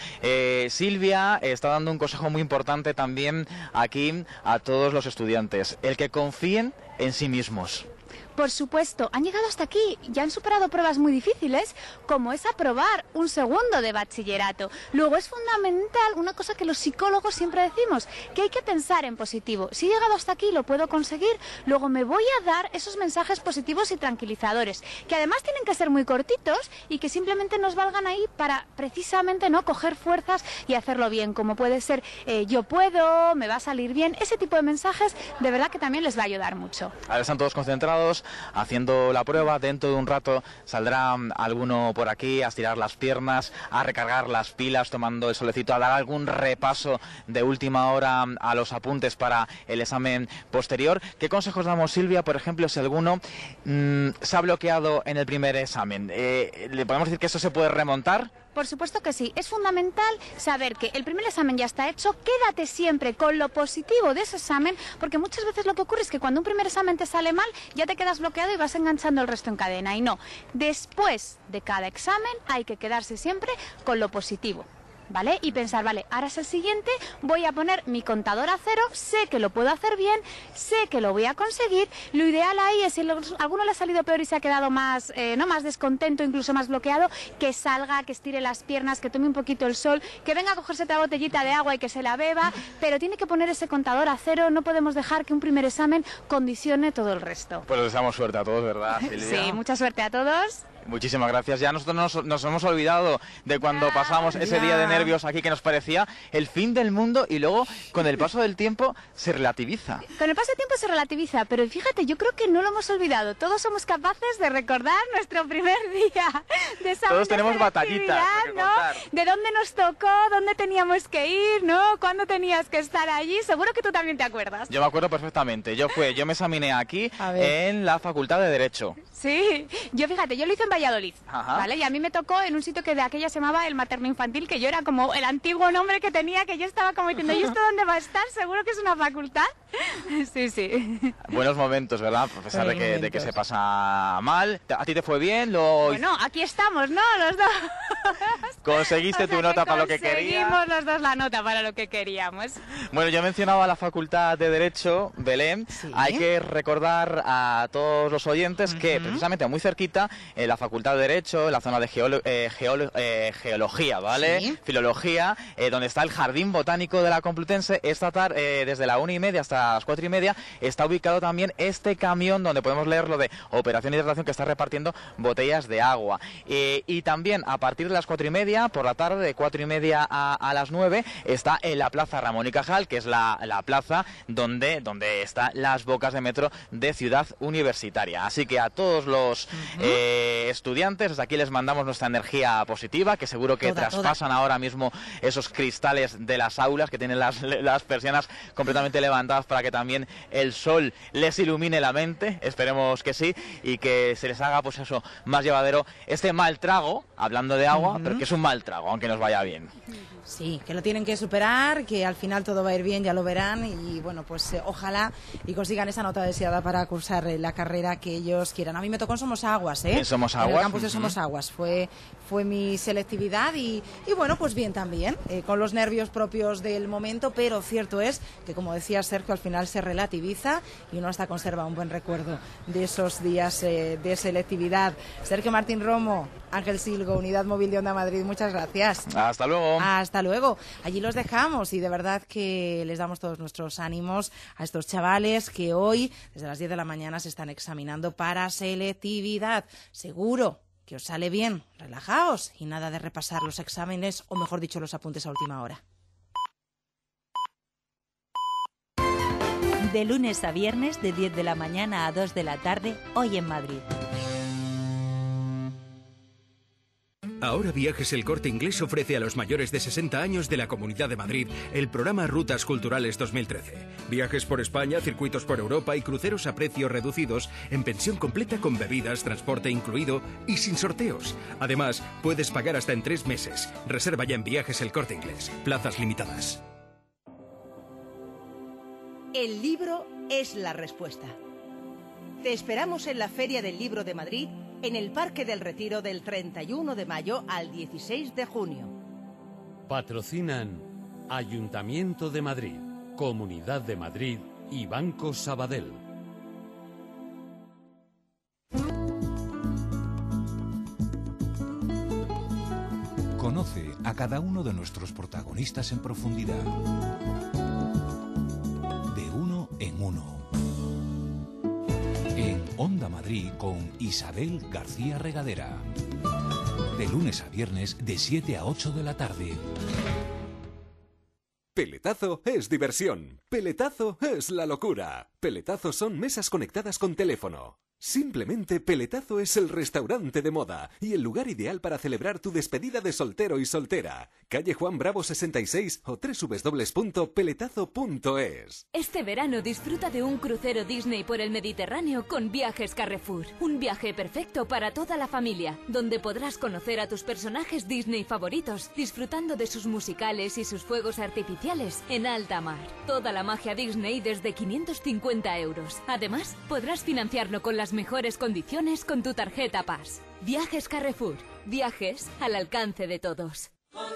Speaker 7: Silvia está dando un consejo muy importante también aquí a todos los estudiantes, el que confíen en sí mismos.
Speaker 8: Por supuesto, han llegado hasta aquí, ya han superado pruebas muy difíciles, como es aprobar un segundo de bachillerato. Luego es fundamental una cosa que los psicólogos siempre decimos, que hay que pensar en positivo. Si he llegado hasta aquí, lo puedo conseguir, luego me voy a dar esos mensajes positivos y tranquilizadores, que además tienen que ser muy cortitos y que simplemente nos valgan ahí para precisamente no coger fuerzas y hacerlo bien, como puede ser yo puedo, me va a salir bien. Ese tipo de mensajes de verdad que también les va a ayudar mucho.
Speaker 7: Ahora están todos concentrados haciendo la prueba. Dentro de un rato saldrá alguno por aquí a estirar las piernas, a recargar las pilas tomando el solecito, a dar algún repaso de última hora a los apuntes para el examen posterior. ¿Qué consejos damos, Silvia? Por ejemplo, si alguno se ha bloqueado en el primer examen, ¿le podemos decir que eso se puede remontar?
Speaker 8: Por supuesto que sí. Es fundamental saber que el primer examen ya está hecho. Quédate siempre con lo positivo de ese examen, porque muchas veces lo que ocurre es que cuando un primer examen te sale mal, ya te quedas bloqueado y vas enganchando el resto en cadena. Y no, después de cada examen hay que quedarse siempre con lo positivo, ¿vale? Y pensar, vale, ahora es el siguiente, voy a poner mi contador a 0, sé que lo puedo hacer bien, sé que lo voy a conseguir. Lo ideal ahí es, si a alguno le ha salido peor y se ha quedado más, más descontento, incluso más bloqueado, que salga, que estire las piernas, que tome un poquito el sol, que venga a cogerse otra botellita de agua y que se la beba, pero tiene que poner ese contador a 0, no podemos dejar que un primer examen condicione todo el resto.
Speaker 7: Pues les deseamos suerte a todos, ¿verdad, Silvia?
Speaker 8: Sí, mucha suerte a todos.
Speaker 7: Muchísimas gracias. Ya nosotros nos hemos olvidado de cuando pasamos ese día de nervios aquí que nos parecía el fin del mundo, y luego con el paso del tiempo se relativiza.
Speaker 8: Con el paso del tiempo se relativiza, pero fíjate, yo creo que no lo hemos olvidado. Todos somos capaces de recordar nuestro primer día de examen.
Speaker 7: Todos tenemos batallitas,
Speaker 8: ¿no? De dónde nos tocó, dónde teníamos que ir, ¿no? Cuándo tenías que estar allí. Seguro que tú también te acuerdas.
Speaker 7: Yo me acuerdo perfectamente. Yo me examiné aquí en la Facultad de Derecho.
Speaker 8: Sí, yo fíjate, yo lo hice en Valladolid, ¿vale? Y a mí me tocó en un sitio que de aquella se llamaba el materno infantil, que yo era como el antiguo nombre que tenía, que yo estaba como diciendo, ¿y esto dónde va a estar? ¿Seguro que es una facultad? Sí, sí.
Speaker 7: Buenos momentos, ¿verdad? A pesar de que se pasa mal. ¿A ti te fue bien?
Speaker 8: Bueno, aquí estamos, ¿no? Los dos.
Speaker 7: ¿Conseguiste tu nota para lo que querías?
Speaker 8: Conseguimos los dos la nota para lo que queríamos.
Speaker 7: Bueno, yo mencionaba la Facultad de Derecho, Belén. Sí. Hay que recordar a todos los oyentes que precisamente muy cerquita, en la Facultad de Derecho, en la zona de Geología, ¿vale? Sí. Filología, donde está el Jardín Botánico de la Complutense, esta tarde, desde la 1:30 hasta las 4:30 está ubicado también este camión donde podemos leer lo de Operación Hidratación, que está repartiendo botellas de agua. Y también a partir de las 4:30 por la tarde, de 4:30 a las 9, está en la Plaza Ramón y Cajal, que es la plaza donde están las bocas de metro de Ciudad Universitaria. Así que a todos los estudiantes, desde aquí les mandamos nuestra energía positiva, que seguro que traspasan ahora mismo esos cristales de las aulas, que tienen las persianas completamente levantadas para que también el sol les ilumine la mente, esperemos que sí, y que se les haga pues eso más llevadero este mal trago, hablando de agua, pero que es un mal trago, aunque nos vaya bien.
Speaker 2: Sí, que lo tienen que superar, que al final todo va a ir bien, ya lo verán, y bueno, pues ojalá y consigan esa nota deseada para cursar la carrera que ellos quieran. A mí me tocó en Somos Aguas, ¿eh?
Speaker 7: En Somos Aguas.
Speaker 2: En el campus de Somos Aguas fue mi selectividad y bueno, pues bien también, con los nervios propios del momento, pero cierto es que, como decía Sergio, al final se relativiza y uno hasta conserva un buen recuerdo de esos días de selectividad. Sergio Martín Romo, Ángel Silgo, Unidad Móvil de Onda Madrid, muchas gracias.
Speaker 7: Hasta luego.
Speaker 2: Hasta luego. Allí los dejamos y de verdad que les damos todos nuestros ánimos a estos chavales que hoy, desde las 10 de la mañana, se están examinando para selectividad. Seguro que os sale bien. Relajaos y nada de repasar los exámenes, o mejor dicho, los apuntes a última hora.
Speaker 1: De lunes a viernes, de 10 de la mañana a 2 de la tarde, Hoy en Madrid.
Speaker 9: Ahora Viajes El Corte Inglés ofrece a los mayores de 60 años de la Comunidad de Madrid el programa Rutas Culturales 2013. Viajes por España, circuitos por Europa y cruceros a precios reducidos en pensión completa con bebidas, transporte incluido y sin sorteos. Además, puedes pagar hasta en 3 meses. Reserva ya en Viajes El Corte Inglés. Plazas limitadas.
Speaker 10: El libro es la respuesta. Te esperamos en la Feria del Libro de Madrid, en el Parque del Retiro, del 31 de mayo al 16 de junio.
Speaker 11: Patrocinan Ayuntamiento de Madrid, Comunidad de Madrid y Banco Sabadell.
Speaker 12: Conoce a cada uno de nuestros protagonistas en profundidad. De uno en uno. En Onda Madrid con Isabel García Regadera. De lunes a viernes de 7 a 8 de la tarde.
Speaker 13: Peletazo es diversión. Peletazo es la locura. Peletazo son mesas conectadas con teléfono. Simplemente Peletazo es el restaurante de moda y el lugar ideal para celebrar tu despedida de soltero y soltera. Calle Juan Bravo 66 o www.peletazo.es.
Speaker 14: Este verano disfruta de un crucero Disney por el Mediterráneo con Viajes Carrefour. Un viaje perfecto para toda la familia, donde podrás conocer a tus personajes Disney favoritos, disfrutando de sus musicales y sus fuegos artificiales en alta mar. Toda la magia Disney desde 550 euros. Además, podrás financiarlo con las mejores condiciones con tu tarjeta Pass. Viajes Carrefour. Viajes al alcance de todos.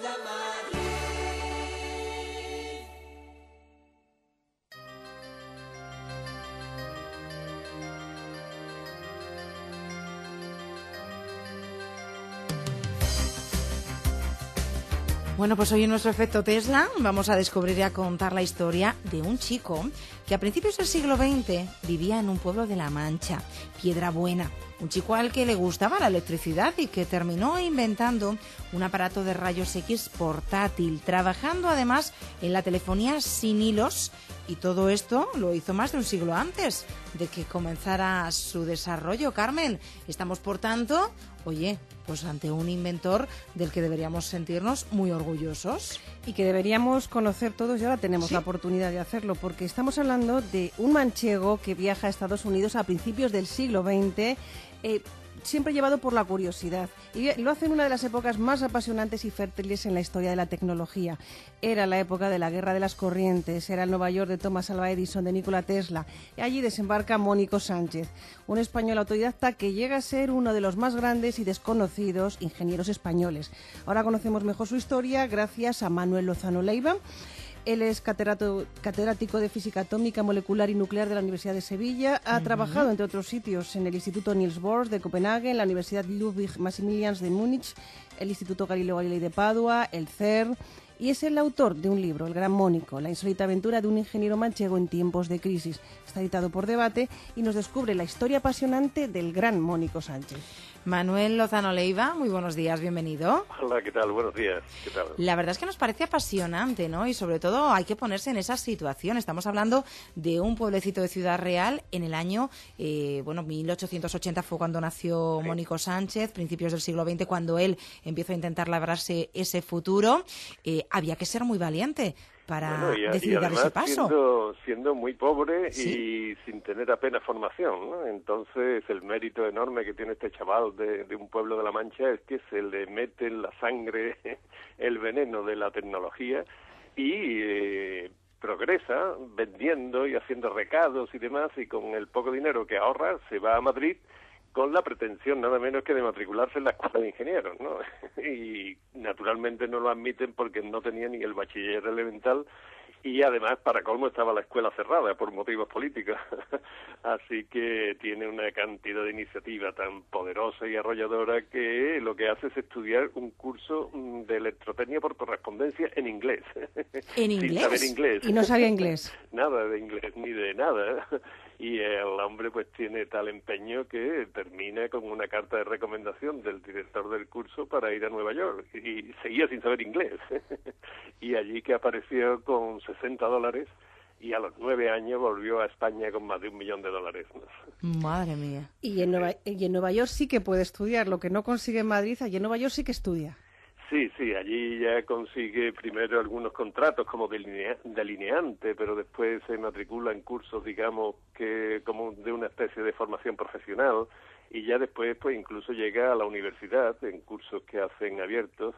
Speaker 2: Bueno, pues hoy en nuestro efecto Tesla vamos a descubrir y a contar la historia de un chico que a principios del siglo XX vivía en un pueblo de La Mancha, Piedrabuena. Un chico al que le gustaba la electricidad y que terminó inventando un aparato de rayos X portátil, trabajando además en la telefonía sin hilos, y todo esto lo hizo más de un siglo antes de que comenzara su desarrollo. Carmen, estamos por tanto, pues ante un inventor del que deberíamos sentirnos muy orgullosos.
Speaker 6: Y que deberíamos conocer todos, y ahora tenemos la oportunidad de hacerlo, porque estamos hablando de un manchego que viaja a Estados Unidos a principios del siglo XX, siempre llevado por la curiosidad, y lo hace en una de las épocas más apasionantes y fértiles en la historia de la tecnología. Era la época de la Guerra de las Corrientes, era el Nueva York de Thomas Alva Edison, de Nikola Tesla, y allí desembarca Mónico Sánchez, un español autodidacta que llega a ser uno de los más grandes y desconocidos ingenieros españoles. Ahora conocemos mejor su historia gracias a Manuel Lozano Leiva. Él es catedrático de Física Atómica, Molecular y Nuclear de la Universidad de Sevilla. Ha trabajado, entre otros sitios, en el Instituto Niels Bohr de Copenhague, en la Universidad Ludwig Maximilians de Múnich, el Instituto Galileo Galilei de Padua, el CERN. y es el autor de un libro, El Gran Mónico, la insólita aventura de un ingeniero manchego en tiempos de crisis. Está editado por Debate y nos descubre la historia apasionante del gran Mónico Sánchez.
Speaker 2: Manuel Lozano Leiva, muy buenos días, bienvenido.
Speaker 15: Hola, ¿qué tal? Buenos días, ¿qué tal?
Speaker 2: La verdad es que nos parece apasionante, ¿no? Y sobre todo hay que ponerse en esa situación. Estamos hablando de un pueblecito de Ciudad Real en el año, 1880 fue cuando nació Mónico Sánchez, principios del siglo XX, cuando él empezó a intentar labrarse ese futuro. Había que ser muy valiente para decidir dar ese paso.
Speaker 15: Siendo muy pobre
Speaker 2: ¿Sí?
Speaker 15: y sin tener apenas formación, ¿no? Entonces el mérito enorme que tiene este chaval de un pueblo de La Mancha es que se le mete en la sangre el veneno de la tecnología y progresa vendiendo y haciendo recados y demás, y con el poco dinero que ahorra se va a Madrid con la pretensión nada menos que de matricularse en la escuela de ingenieros, ¿no? Y naturalmente no lo admiten porque no tenía ni el bachiller elemental y además, para colmo, estaba la escuela cerrada por motivos políticos. Así que tiene una cantidad de iniciativa tan poderosa y arrolladora que lo que hace es estudiar un curso de electrotecnia por correspondencia en inglés.
Speaker 2: ¿En inglés?
Speaker 15: Sin saber inglés.
Speaker 6: Y no sabía inglés.
Speaker 15: Nada de inglés, ni de nada. Y el hombre pues tiene tal empeño que termina con una carta de recomendación del director del curso para ir a Nueva York. Y seguía sin saber inglés. Y allí que apareció con $60 y a los 9 años volvió a España con más de $1 millón, ¿no?
Speaker 2: Madre mía.
Speaker 6: Y en Nueva York sí que puede estudiar, lo que no consigue en Madrid, allí en Nueva York sí que estudia.
Speaker 15: Sí, allí ya consigue primero algunos contratos como delineante, pero después se matricula en cursos, digamos, que como de una especie de formación profesional, y ya después pues incluso llega a la universidad en cursos que hacen abiertos,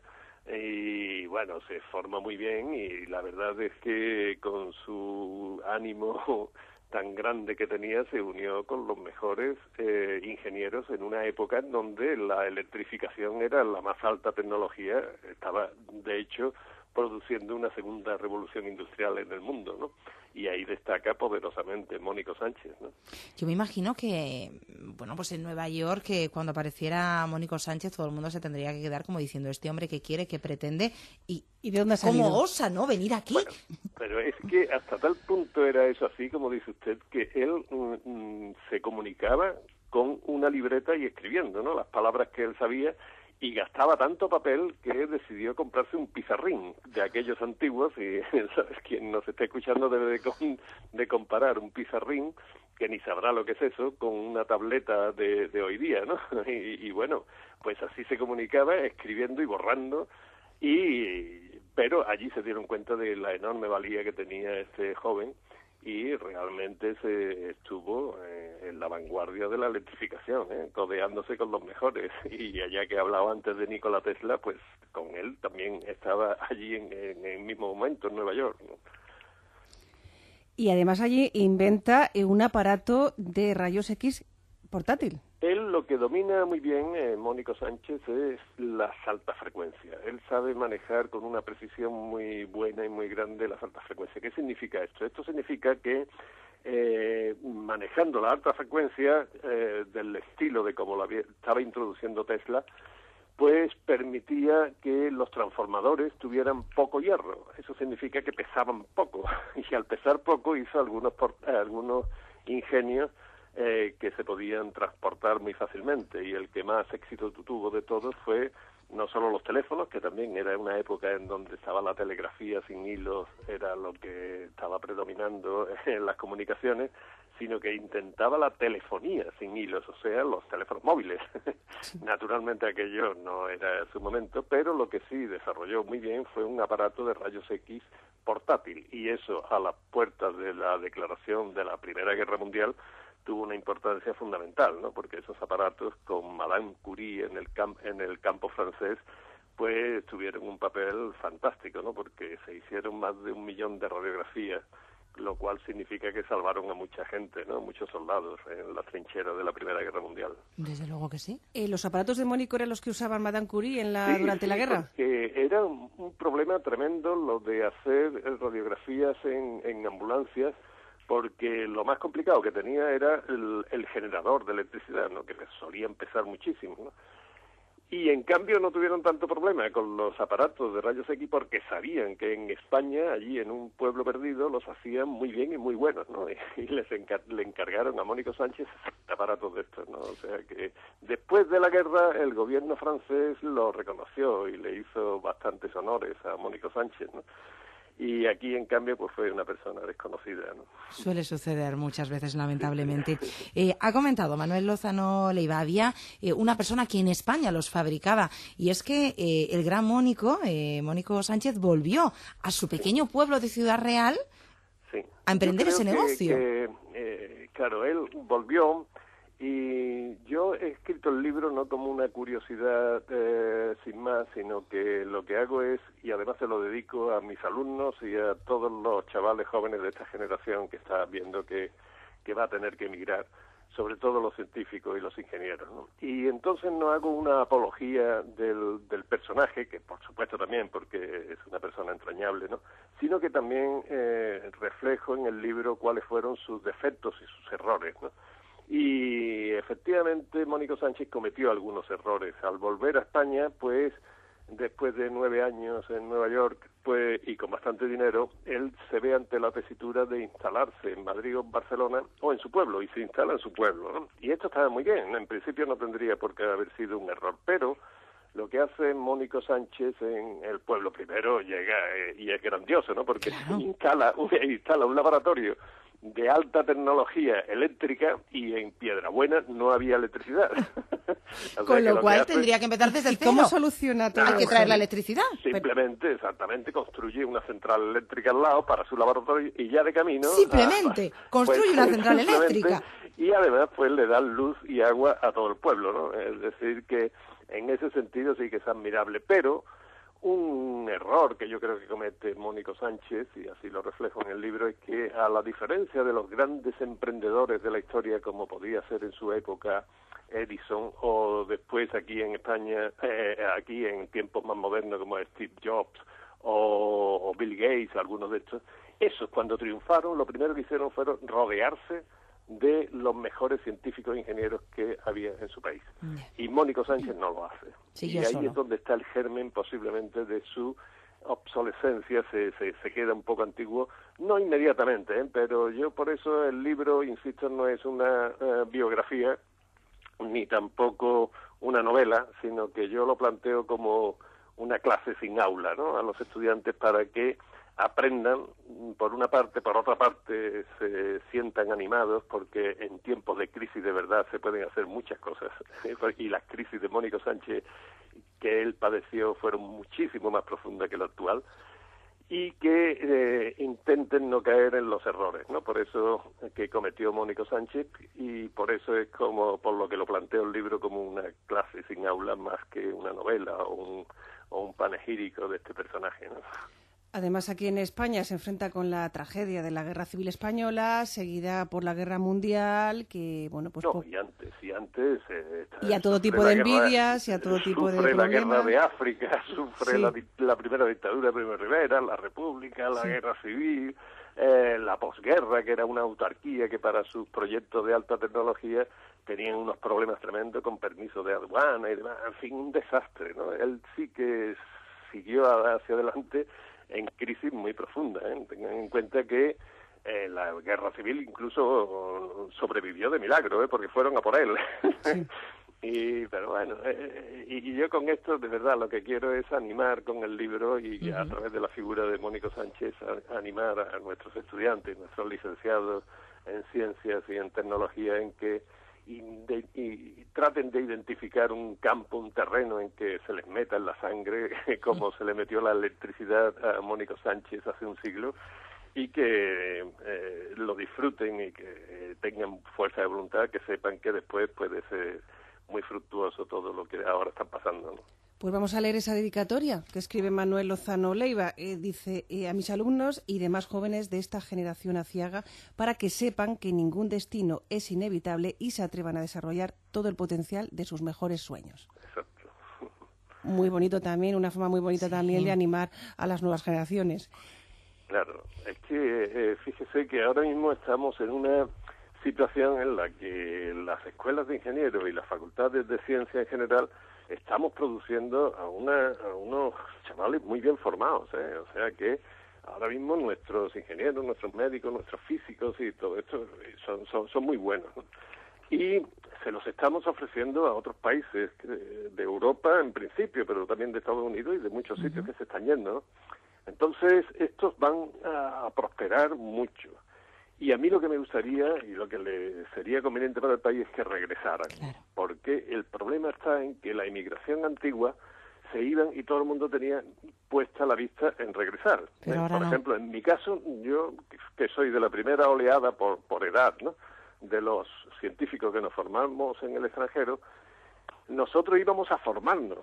Speaker 15: y bueno, se forma muy bien, y la verdad es que con su ánimo tan grande que tenía se unió con los mejores ingenieros en una época en donde la electrificación era la más alta tecnología, estaba de hecho produciendo una segunda revolución industrial en el mundo, ¿no? Y ahí destaca poderosamente Mónico Sánchez, ¿no?
Speaker 2: Yo me imagino que, bueno, pues en Nueva York, que cuando apareciera Mónico Sánchez, todo el mundo se tendría que quedar como diciendo, este hombre qué quiere, qué pretende, y
Speaker 6: de dónde ha salido.
Speaker 2: ¿Cómo osa, no, venir aquí?
Speaker 15: Bueno, pero es que hasta tal punto era eso así, como dice usted, que él se comunicaba con una libreta y escribiendo, ¿no? Las palabras que él sabía, y gastaba tanto papel que decidió comprarse un pizarrín de aquellos antiguos, y ¿sabes? Quien nos esté escuchando debe de comparar un pizarrín, que ni sabrá lo que es eso, con una tableta de hoy día, ¿no? Y bueno, pues así se comunicaba, escribiendo y borrando, pero allí se dieron cuenta de la enorme valía que tenía este joven, y realmente se estuvo en la vanguardia de la electrificación, codeándose con los mejores. Y allá que hablaba antes de Nikola Tesla, pues con él también estaba allí en el mismo momento en Nueva York, ¿no?
Speaker 6: Y además allí inventa un aparato de rayos X portátil.
Speaker 15: Él lo que domina muy bien, Mónico Sánchez, es las altas frecuencias. Él sabe manejar con una precisión muy buena y muy grande las altas frecuencias. ¿Qué significa esto? Esto significa que manejando la alta frecuencia del estilo de como estaba introduciendo Tesla, pues permitía que los transformadores tuvieran poco hierro. Eso significa que pesaban poco. Y al pesar poco hizo algunos ingenios que se podían transportar muy fácilmente, y el que más éxito tuvo de todos fue no solo los teléfonos, que también era una época en donde estaba la telegrafía sin hilos, era lo que estaba predominando en las comunicaciones, sino que intentaba la telefonía sin hilos, o sea, los teléfonos móviles. Naturalmente aquello no era su momento, pero lo que sí desarrolló muy bien fue un aparato de rayos X portátil, y eso a las puertas de la declaración de la Primera Guerra Mundial tuvo una importancia fundamental, ¿no? Porque esos aparatos, con Madame Curie en el campo francés, pues tuvieron un papel fantástico, ¿no? Porque se hicieron más de 1 millón de radiografías, lo cual significa que salvaron a mucha gente, ¿no? Muchos soldados en las trincheras de la Primera Guerra Mundial.
Speaker 2: Desde luego que sí.
Speaker 6: ¿Los aparatos de Mónico eran los que usaban Madame Curie durante la guerra?
Speaker 15: Porque era un problema tremendo lo de hacer radiografías en ambulancias, porque lo más complicado que tenía era el generador de electricidad, ¿no? Que solía pesar muchísimo, ¿no? Y en cambio no tuvieron tanto problema con los aparatos de rayos X porque sabían que en España, allí en un pueblo perdido, los hacían muy bien y muy buenos, ¿no? Y le encargaron a Mónico Sánchez aparatos de estos, ¿no? O sea que después de la guerra el gobierno francés lo reconoció y le hizo bastantes honores a Mónico Sánchez, ¿no? Y aquí, en cambio, pues fue una persona desconocida, ¿no?
Speaker 2: Suele suceder muchas veces, lamentablemente. Ha comentado Manuel Lozano Leiva, había una persona que en España los fabricaba, y es que el gran Mónico Sánchez, volvió a su pequeño pueblo de Ciudad Real a emprender ese negocio.
Speaker 15: Claro, él volvió. Y yo he escrito el libro no como una curiosidad sin más, sino que lo que hago es, y además se lo dedico a mis alumnos y a todos los chavales jóvenes de esta generación que está viendo que va a tener que emigrar, sobre todo los científicos y los ingenieros, ¿no? Y entonces no hago una apología del personaje, que por supuesto también, porque es una persona entrañable, ¿no? Sino que también reflejo en el libro cuáles fueron sus defectos y sus errores, ¿no? Y efectivamente Mónico Sánchez cometió algunos errores. Al volver a España, pues después de 9 años en Nueva York, pues y con bastante dinero, él se ve ante la tesitura de instalarse en Madrid o en Barcelona o en su pueblo, y se instala en su pueblo, ¿no? Y esto estaba muy bien, en principio no tendría por qué haber sido un error, pero lo que hace Mónico Sánchez en el pueblo primero llega y es grandioso, ¿no? Porque instala un laboratorio de alta tecnología eléctrica y en Piedrabuena no había electricidad.
Speaker 2: Con lo cual tendría que empezar desde cero.
Speaker 6: ¿Cómo soluciona todo?
Speaker 2: Hay que traer la electricidad.
Speaker 15: Simplemente, exactamente, construye una central eléctrica al lado para su laboratorio y ya de camino...
Speaker 2: Simplemente, construye una central eléctrica.
Speaker 15: Y además, pues le dan luz y agua a todo el pueblo, ¿no? Es decir, que en ese sentido sí que es admirable, pero un error que yo creo que comete Mónico Sánchez, y así lo reflejo en el libro, es que a la diferencia de los grandes emprendedores de la historia, como podía ser en su época Edison, o después aquí en España, aquí en tiempos más modernos como Steve Jobs o Bill Gates, algunos de estos, esos cuando triunfaron, lo primero que hicieron fueron rodearse de los mejores científicos e ingenieros que había en su país. Y Mónico Sánchez no lo hace. Y ahí es donde está el germen posiblemente de su obsolescencia, se queda un poco antiguo, no inmediatamente, pero yo por eso el libro, insisto, no es una biografía, ni tampoco una novela, sino que yo lo planteo como una clase sin aula, ¿no? A los estudiantes para que aprendan, por una parte, por otra parte se sientan animados, porque en tiempos de crisis de verdad se pueden hacer muchas cosas, y las crisis de Mónico Sánchez que él padeció fueron muchísimo más profundas que la actual, y que intenten no caer en los errores, ¿no? Por eso que cometió Mónico Sánchez, y por eso es como por lo que lo planteo el libro como una clase sin aula más que una novela o un panegírico de este personaje, ¿no?
Speaker 6: Además, aquí en España se enfrenta con la tragedia de la Guerra Civil Española, seguida por la Guerra Mundial, que, bueno, pues...
Speaker 15: No, y antes...
Speaker 6: y a todo tipo de envidias, y a todo tipo de
Speaker 15: problemas. Sufre la Guerra de África, sufre la primera dictadura de Primo de Rivera, la República, la Guerra Civil, la posguerra, que era una autarquía que para sus proyectos de alta tecnología tenían unos problemas tremendos con permisos de aduana y demás. En fin, un desastre, ¿no? Él sí que siguió hacia adelante en crisis muy profunda, ¿eh? Tengan en cuenta que la Guerra Civil incluso sobrevivió de milagro, porque fueron a por él. Sí. Pero bueno, y yo con esto de verdad lo que quiero es animar con el libro y a través de la figura de Mónico Sánchez animar a nuestros estudiantes, nuestros licenciados en ciencias y en tecnología, en que y traten de identificar un campo, un terreno en que se les meta en la sangre como se le metió la electricidad a Mónico Sánchez hace un siglo, y que lo disfruten y que tengan fuerza de voluntad, que sepan que después puede ser muy fructuoso todo lo que ahora está pasando, ¿no?
Speaker 6: Pues vamos a leer esa dedicatoria que escribe Manuel Lozano Leiva. Dice, a mis alumnos y demás jóvenes de esta generación aciaga, para que sepan que ningún destino es inevitable y se atrevan a desarrollar todo el potencial de sus mejores sueños.
Speaker 15: Exacto.
Speaker 6: Muy bonito también, una forma muy bonita también de animar a las nuevas generaciones.
Speaker 15: Claro, es que fíjese que ahora mismo estamos en una situación en la que las escuelas de ingenieros y las facultades de ciencia en general estamos produciendo a unos chavales muy bien formados, ¿eh? O sea que ahora mismo nuestros ingenieros, nuestros médicos, nuestros físicos y todo esto son muy buenos, ¿no? Y se los estamos ofreciendo a otros países de Europa en principio, pero también de Estados Unidos y de muchos sitios que se están yendo, ¿no? Entonces, estos van a prosperar mucho. Y a mí lo que me gustaría y lo que le sería conveniente para el país es que regresaran. Claro. Porque el problema está en que la inmigración antigua se iban y todo el mundo tenía puesta la vista en regresar. Por ejemplo, en mi caso, yo que soy de la primera oleada por edad, ¿no?, de los científicos que nos formamos en el extranjero, nosotros íbamos a formarnos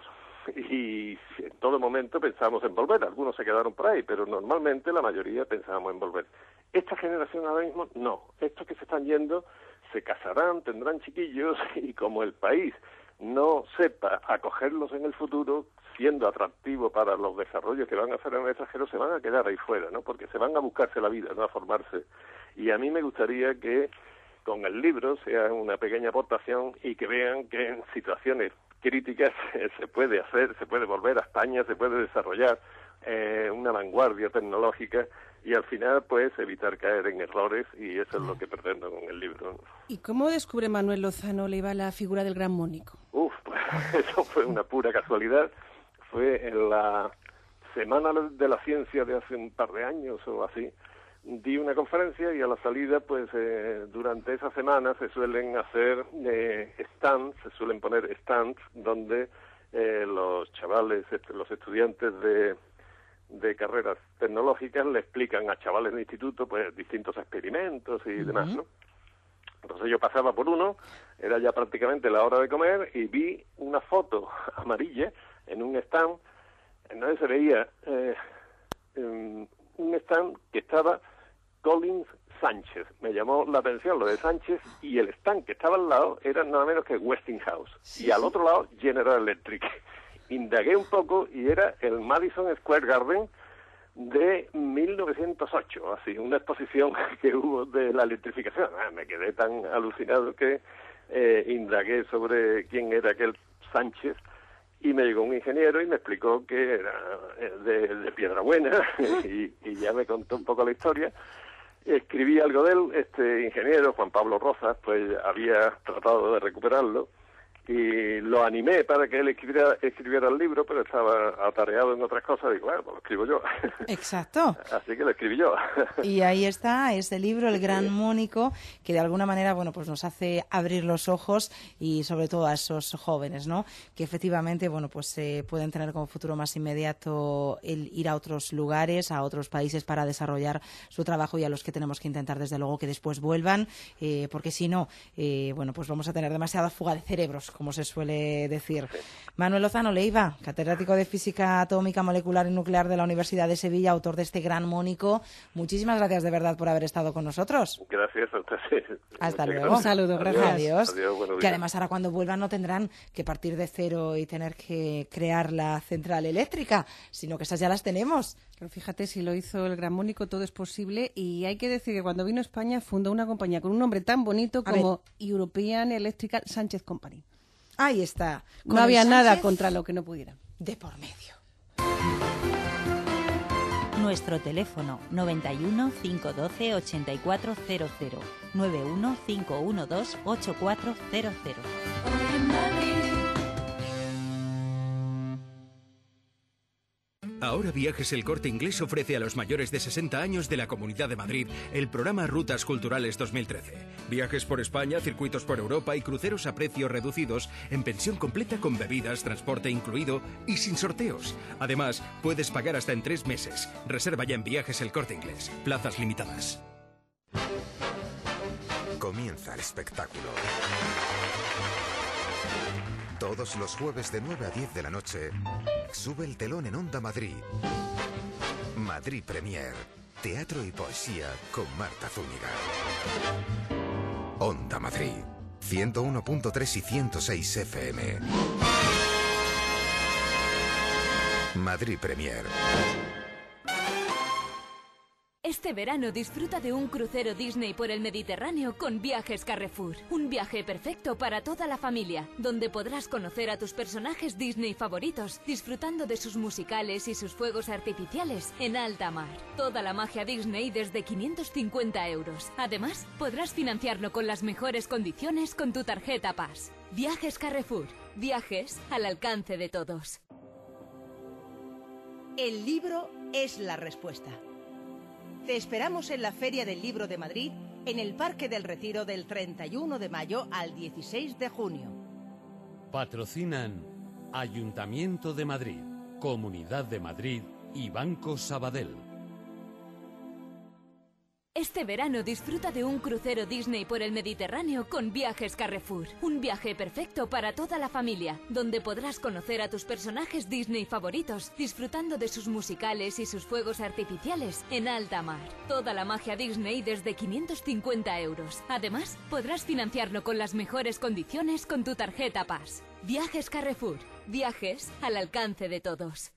Speaker 15: y en todo momento pensábamos en volver. Algunos se quedaron por ahí, pero normalmente la mayoría pensábamos en volver. Esta generación ahora mismo no. Estos que se están yendo se casarán, tendrán chiquillos y como el país no sepa acogerlos en el futuro, siendo atractivo para los desarrollos que van a hacer en el extranjero, se van a quedar ahí fuera, ¿no? Porque se van a buscarse la vida, no a formarse. Y a mí me gustaría que con el libro sea una pequeña aportación y que vean que en situaciones críticas se puede hacer, se puede volver a España, se puede desarrollar una vanguardia tecnológica y al final pues evitar caer en errores, y eso es lo que pretendo con el libro, ¿no?
Speaker 6: ¿Y cómo descubre Manuel Lozano Leiva la figura del Gran Mónico?
Speaker 15: Pues eso fue una pura casualidad. Fue en la Semana de la Ciencia de hace un par de años o así. Di una conferencia y a la salida, pues durante esa semana se suelen hacer stands, se suelen poner stands donde los chavales, los estudiantes de carreras tecnológicas le explican a chavales de instituto pues distintos experimentos y demás, ¿no? Entonces yo pasaba por uno, era ya prácticamente la hora de comer y vi una foto amarilla en un stand, en donde se veía un stand que estaba Collins Sánchez. Me llamó la atención lo de Sánchez, y el stand que estaba al lado era nada menos que Westinghouse, y al otro lado General Electric. Indagué un poco y era el Madison Square Garden de 1908, así, una exposición que hubo de la electrificación. Me quedé tan alucinado que indagué sobre quién era aquel Sánchez, y me llegó un ingeniero y me explicó que era de Piedrabuena y ya me contó un poco la historia. Escribí algo de él. Este ingeniero, Juan Pablo Rozas, pues había tratado de recuperarlo y lo animé para que él escribiera el libro, pero estaba atareado en otras cosas. Digo, bueno, pues lo escribo yo.
Speaker 2: Exacto.
Speaker 15: Así que lo escribí yo.
Speaker 2: Y ahí está este libro, El Gran Mónico, que de alguna manera, bueno, pues nos hace abrir los ojos, y sobre todo a esos jóvenes, ¿no?, que efectivamente, bueno, pues pueden tener como futuro más inmediato el ir a otros lugares, a otros países para desarrollar su trabajo, y a los que tenemos que intentar desde luego que después vuelvan, porque si no, bueno, pues vamos a tener demasiada fuga de cerebros, como se suele decir. Manuel Lozano Leiva, catedrático de Física Atómica, Molecular y Nuclear de la Universidad de Sevilla, autor de este Gran Mónico. Muchísimas gracias de verdad por haber estado con nosotros.
Speaker 15: Gracias a ustedes.
Speaker 2: Hasta luego. Un saludo, gracias. Adiós.
Speaker 15: Adiós,
Speaker 2: que además ahora cuando vuelvan no tendrán que partir de cero y tener que crear la central eléctrica, sino que esas ya las tenemos.
Speaker 6: Pero fíjate, si lo hizo el Gran Mónico, todo es posible. Y hay que decir que cuando vino a España fundó una compañía con un nombre tan bonito como European Electrical Sánchez Company.
Speaker 2: Ahí está.
Speaker 6: No había nada contra lo que no pudiera.
Speaker 2: De por medio.
Speaker 1: Nuestro teléfono 91 512 8400 91 512 8400.
Speaker 9: Ahora Viajes El Corte Inglés ofrece a los mayores de 60 años de la Comunidad de Madrid el programa Rutas Culturales 2013. Viajes por España, circuitos por Europa y cruceros a precios reducidos en pensión completa con bebidas, transporte incluido y sin sorteos. Además, puedes pagar hasta en 3 meses. Reserva ya en Viajes El Corte Inglés. Plazas limitadas.
Speaker 16: Comienza el espectáculo. Todos los jueves de 9 a 10 de la noche, sube el telón en Onda Madrid. Madrid Premier, teatro y poesía con Marta Zúñiga. Onda Madrid, 101.3 y 106 FM. Madrid Premier.
Speaker 14: Este verano disfruta de un crucero Disney por el Mediterráneo con Viajes Carrefour. Un viaje perfecto para toda la familia, donde podrás conocer a tus personajes Disney favoritos, disfrutando de sus musicales y sus fuegos artificiales en alta mar. Toda la magia Disney desde 550 euros. Además, podrás financiarlo con las mejores condiciones con tu tarjeta Pass. Viajes Carrefour. Viajes al alcance de todos.
Speaker 10: El libro es la respuesta. Te esperamos en la Feria del Libro de Madrid, en el Parque del Retiro del 31 de mayo al 16 de junio.
Speaker 11: Patrocinan Ayuntamiento de Madrid, Comunidad de Madrid y Banco Sabadell.
Speaker 14: Este verano disfruta de un crucero Disney por el Mediterráneo con Viajes Carrefour. Un viaje perfecto para toda la familia, donde podrás conocer a tus personajes Disney favoritos, disfrutando de sus musicales y sus fuegos artificiales en alta mar. Toda la magia Disney desde 550 euros. Además, podrás financiarlo con las mejores condiciones con tu tarjeta Pass. Viajes Carrefour. Viajes al alcance de todos.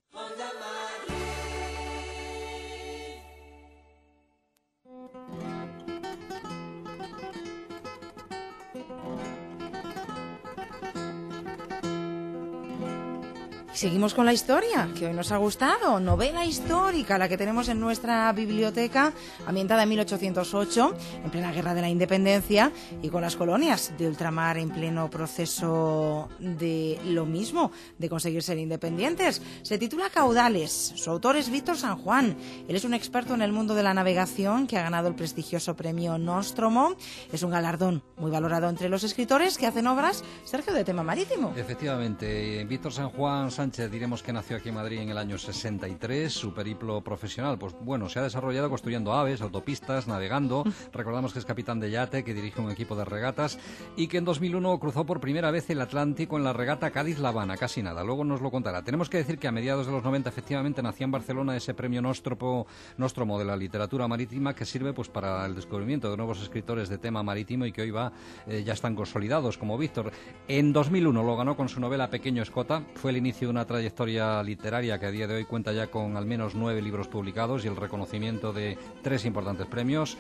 Speaker 2: Seguimos con la historia, que hoy nos ha gustado. Novela histórica, la que tenemos en nuestra biblioteca, ambientada en 1808, en plena Guerra de la Independencia, y con las colonias de ultramar en pleno proceso de lo mismo, de conseguir ser independientes. Se titula Caudales. Su autor es Víctor San Juan. Él es un experto en el mundo de la navegación que ha ganado el prestigioso premio Nostromo. Es un galardón muy valorado entre los escritores que hacen obras, Sergio, de tema marítimo.
Speaker 4: Efectivamente, Víctor San Juan Sánchez, diremos que nació aquí en Madrid en el año 63. Su periplo profesional, pues bueno, se ha desarrollado construyendo aves, autopistas, navegando. Recordamos que es capitán de yate, que dirige un equipo de regatas y que en 2001 cruzó por primera vez el Atlántico en la regata Cádiz-La Habana, casi nada, luego nos lo contará. Tenemos que decir que a mediados de los 90 efectivamente nacía en Barcelona ese premio Nostromo de la literatura marítima, que sirve pues para el descubrimiento de nuevos escritores de tema marítimo y que hoy ya están consolidados, como Víctor. En 2001 lo ganó con su novela Pequeño Escota. Fue el inicio de una trayectoria literaria que a día de hoy cuenta ya con al menos 9 libros publicados y el reconocimiento de 3 importantes premios.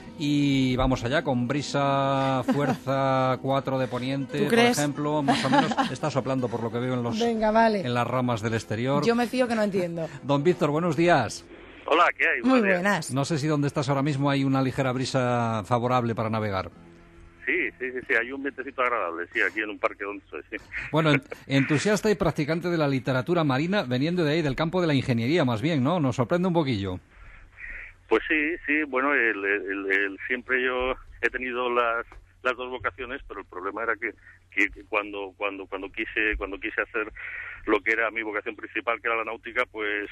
Speaker 4: Y vamos allá con Brisa Fuerza 4 de Poniente, por ejemplo, más o menos está soplando por lo que veo en las ramas del exterior.
Speaker 2: Yo me fío que no entiendo.
Speaker 4: Don Víctor, buenos días.
Speaker 17: Hola, ¿qué hay?
Speaker 2: Muy buenas.
Speaker 4: No sé si donde estás ahora mismo hay una ligera brisa favorable para navegar.
Speaker 17: Sí, hay un vientecito agradable, sí, aquí en un parque donde estoy, sí.
Speaker 4: Bueno, entusiasta y practicante de la literatura marina, veniendo de ahí, del campo de la ingeniería, más bien, ¿no? Nos sorprende un poquillo.
Speaker 17: Pues sí, bueno, siempre yo he tenido las dos vocaciones, pero el problema era que cuando quise hacer lo que era mi vocación principal, que era la náutica, pues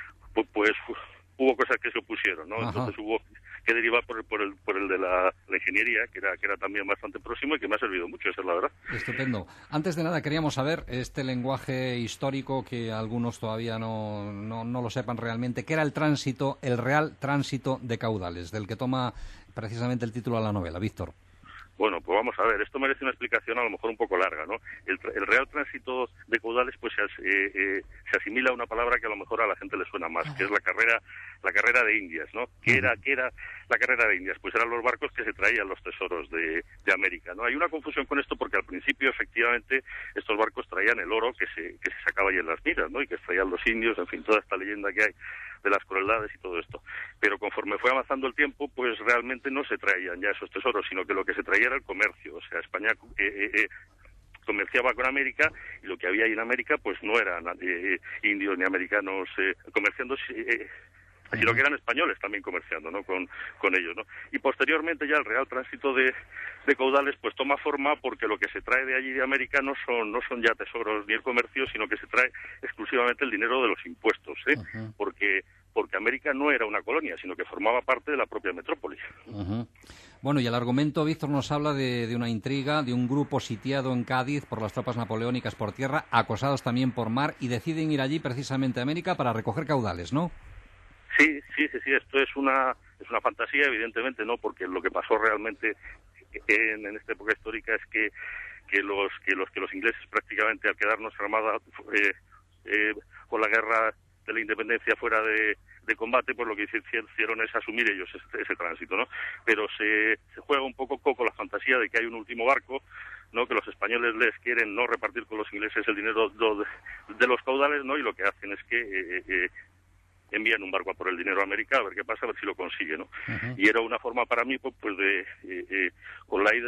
Speaker 17: hubo cosas que se opusieron, ¿no? Ajá. Entonces hubo que derivar por el de la ingeniería, que era también bastante próximo y que me ha servido mucho, esa es la verdad.
Speaker 4: Estupendo. Antes de nada queríamos saber este lenguaje histórico que algunos todavía no lo sepan realmente, que era el real tránsito de caudales, del que toma precisamente el título a la novela. Víctor.
Speaker 17: Bueno, pues vamos a ver, esto merece una explicación a lo mejor un poco larga, ¿no? El real tránsito de caudales pues se asimila a una palabra que a lo mejor a la gente le suena más, que es la carrera de Indias, ¿no? ¿Qué era la carrera de Indias? Pues eran los barcos que se traían los tesoros de América, ¿no? Hay una confusión con esto porque al principio efectivamente estos barcos traían el oro que se sacaba ahí en las minas, ¿no? Y que traían los indios, en fin, toda esta leyenda que hay de las crueldades y todo esto. Pero conforme fue avanzando el tiempo, pues realmente no se traían ya esos tesoros, sino que lo que se traía era el comercio. O sea, España comerciaba con América y lo que había ahí en América pues no eran indios ni americanos comerciando, sino que eran españoles también comerciando, ¿no? con ellos, ¿no? Y posteriormente ya el real tránsito de caudales pues toma forma porque lo que se trae de allí de América no son ya tesoros ni el comercio, sino que se trae exclusivamente el dinero de los impuestos, porque América no era una colonia, sino que formaba parte de la propia metrópoli.
Speaker 4: Bueno, y el argumento, Víctor, nos habla de una intriga, de un grupo sitiado en Cádiz por las tropas napoleónicas por tierra, acosados también por mar, y deciden ir allí precisamente a América para recoger caudales, ¿no?
Speaker 17: Sí, esto es una fantasía, evidentemente, ¿no? Porque lo que pasó realmente en esta época histórica es que los ingleses prácticamente al quedarnos armada con la guerra la independencia fuera de combate, pues lo que hicieron es asumir ellos ese tránsito, ¿no? Pero se juega un poco con la fantasía de que hay un último barco, ¿no? Que los españoles les quieren no repartir con los ingleses el dinero de los caudales, ¿no? Y lo que hacen es que envían un barco a por el dinero a América, a ver qué pasa, a ver si lo consigue, ¿no? Y era una forma para mí, pues de con la idea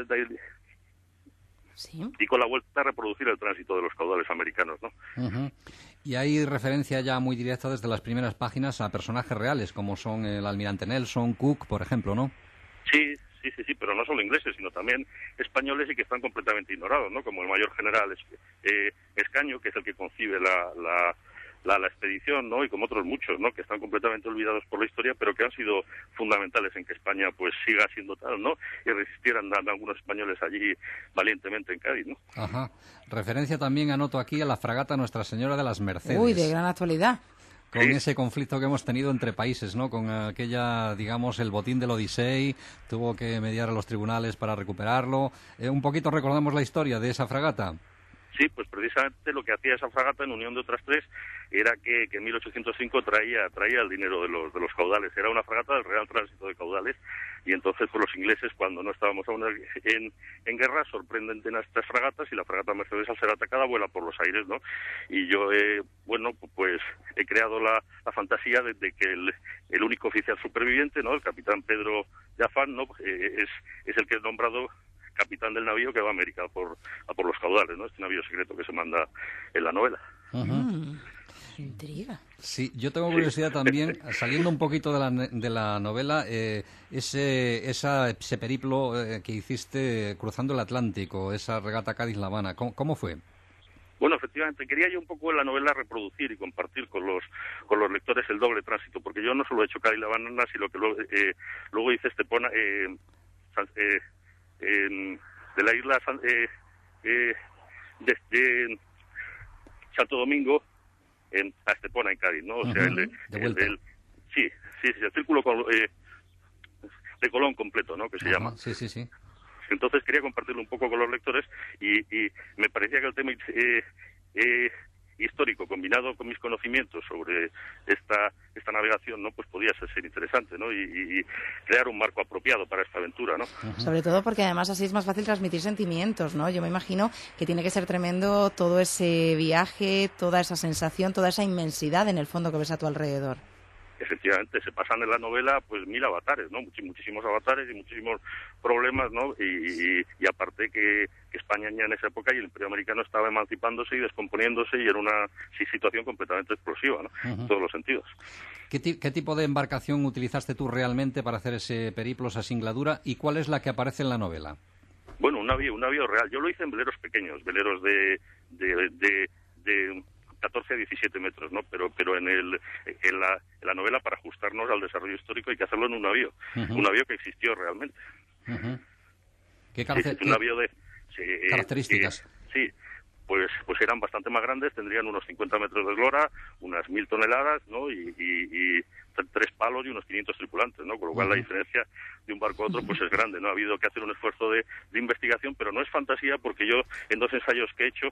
Speaker 17: y con la vuelta a reproducir el tránsito de los caudales americanos, ¿no?
Speaker 4: Y hay referencia ya muy directa desde las primeras páginas a personajes reales, como son el almirante Nelson, Cook, por ejemplo, ¿no?
Speaker 17: Sí, pero no solo ingleses, sino también españoles y que están completamente ignorados, ¿no? Como el mayor general Escaño, que es el que concibe la expedición, ¿no? Y como otros muchos, ¿no? Que están completamente olvidados por la historia, pero que han sido fundamentales en que España pues siga siendo tal, ¿no? Y resistieran algunos españoles allí valientemente en Cádiz, ¿no?
Speaker 4: Ajá. Referencia también, anoto aquí, a la fragata Nuestra Señora de las Mercedes.
Speaker 2: Uy, de gran actualidad.
Speaker 4: Con ese conflicto que hemos tenido entre países, ¿no? Con aquella, digamos, el botín del Odisei, tuvo que mediar a los tribunales para recuperarlo. Un poquito recordamos la historia de esa fragata.
Speaker 17: Sí, pues precisamente lo que hacía esa fragata, en unión de otras tres, era que en 1805 traía el dinero de los caudales. Era una fragata del Real Tránsito de Caudales, y entonces pues los ingleses, cuando no estábamos aún en guerra, sorprenden de estas fragatas, y la fragata Mercedes, al ser atacada, vuela por los aires, ¿no? Y yo, pues he creado la fantasía de que el único oficial superviviente, ¿no? El capitán Pedro Jafán, ¿no? Es el que es nombrado capitán del navío que va a América a por los caudales, ¿no? Este navío secreto que se manda en la novela.
Speaker 2: Intriga.
Speaker 4: Sí, yo tengo curiosidad también, saliendo un poquito de la novela, ese periplo que hiciste cruzando el Atlántico, esa regata Cádiz-La Habana, ¿cómo fue?
Speaker 17: Bueno, efectivamente, quería yo un poco en la novela reproducir y compartir con los lectores el doble tránsito, porque yo no solo he hecho Cádiz-La Habana, sino que luego hice Estepona, de la isla desde Santo Domingo a Estepona, en Cádiz, ¿no? O sea, el círculo de Colón completo, ¿no? Que se llama.
Speaker 4: Sí.
Speaker 17: Entonces quería compartirlo un poco con los lectores y me parecía que el tema histórico, combinado con mis conocimientos sobre esta navegación, ¿no? Pues podía ser interesante, ¿no? Y crear un marco apropiado para esta aventura, ¿no?
Speaker 2: Sobre todo porque además así es más fácil transmitir sentimientos, ¿no? Yo me imagino que tiene que ser tremendo todo ese viaje, toda esa sensación, toda esa inmensidad en el fondo que ves a tu alrededor.
Speaker 17: Efectivamente, se pasan en la novela pues 1000 avatares, ¿no? Muchísimos avatares y muchísimos problemas, ¿no? Y aparte que España ya en esa época y el Imperio Americano estaba emancipándose y descomponiéndose, y era una situación completamente explosiva, ¿no? En todos los sentidos.
Speaker 4: ¿Qué tipo de embarcación utilizaste tú realmente para hacer ese periplo, esa singladura, y cuál es la que aparece en la novela?
Speaker 17: Bueno, un navío real. Yo lo hice en veleros pequeños, veleros de 14 a 17 metros, ¿no? Pero en la novela, para ajustarnos al desarrollo histórico, hay que hacerlo en un navío que existió realmente.
Speaker 4: ¿Qué
Speaker 17: un navío de
Speaker 4: características?
Speaker 17: Sí, pues eran bastante más grandes, tendrían unos 50 metros de eslora, unas 1000 toneladas, ¿no? Y 3 palos y unos 500 tripulantes, ¿no? Con lo cual la diferencia de un barco a otro pues es grande, ¿no? Ha habido que hacer un esfuerzo de investigación, pero no es fantasía, porque yo en 2 ensayos que he hecho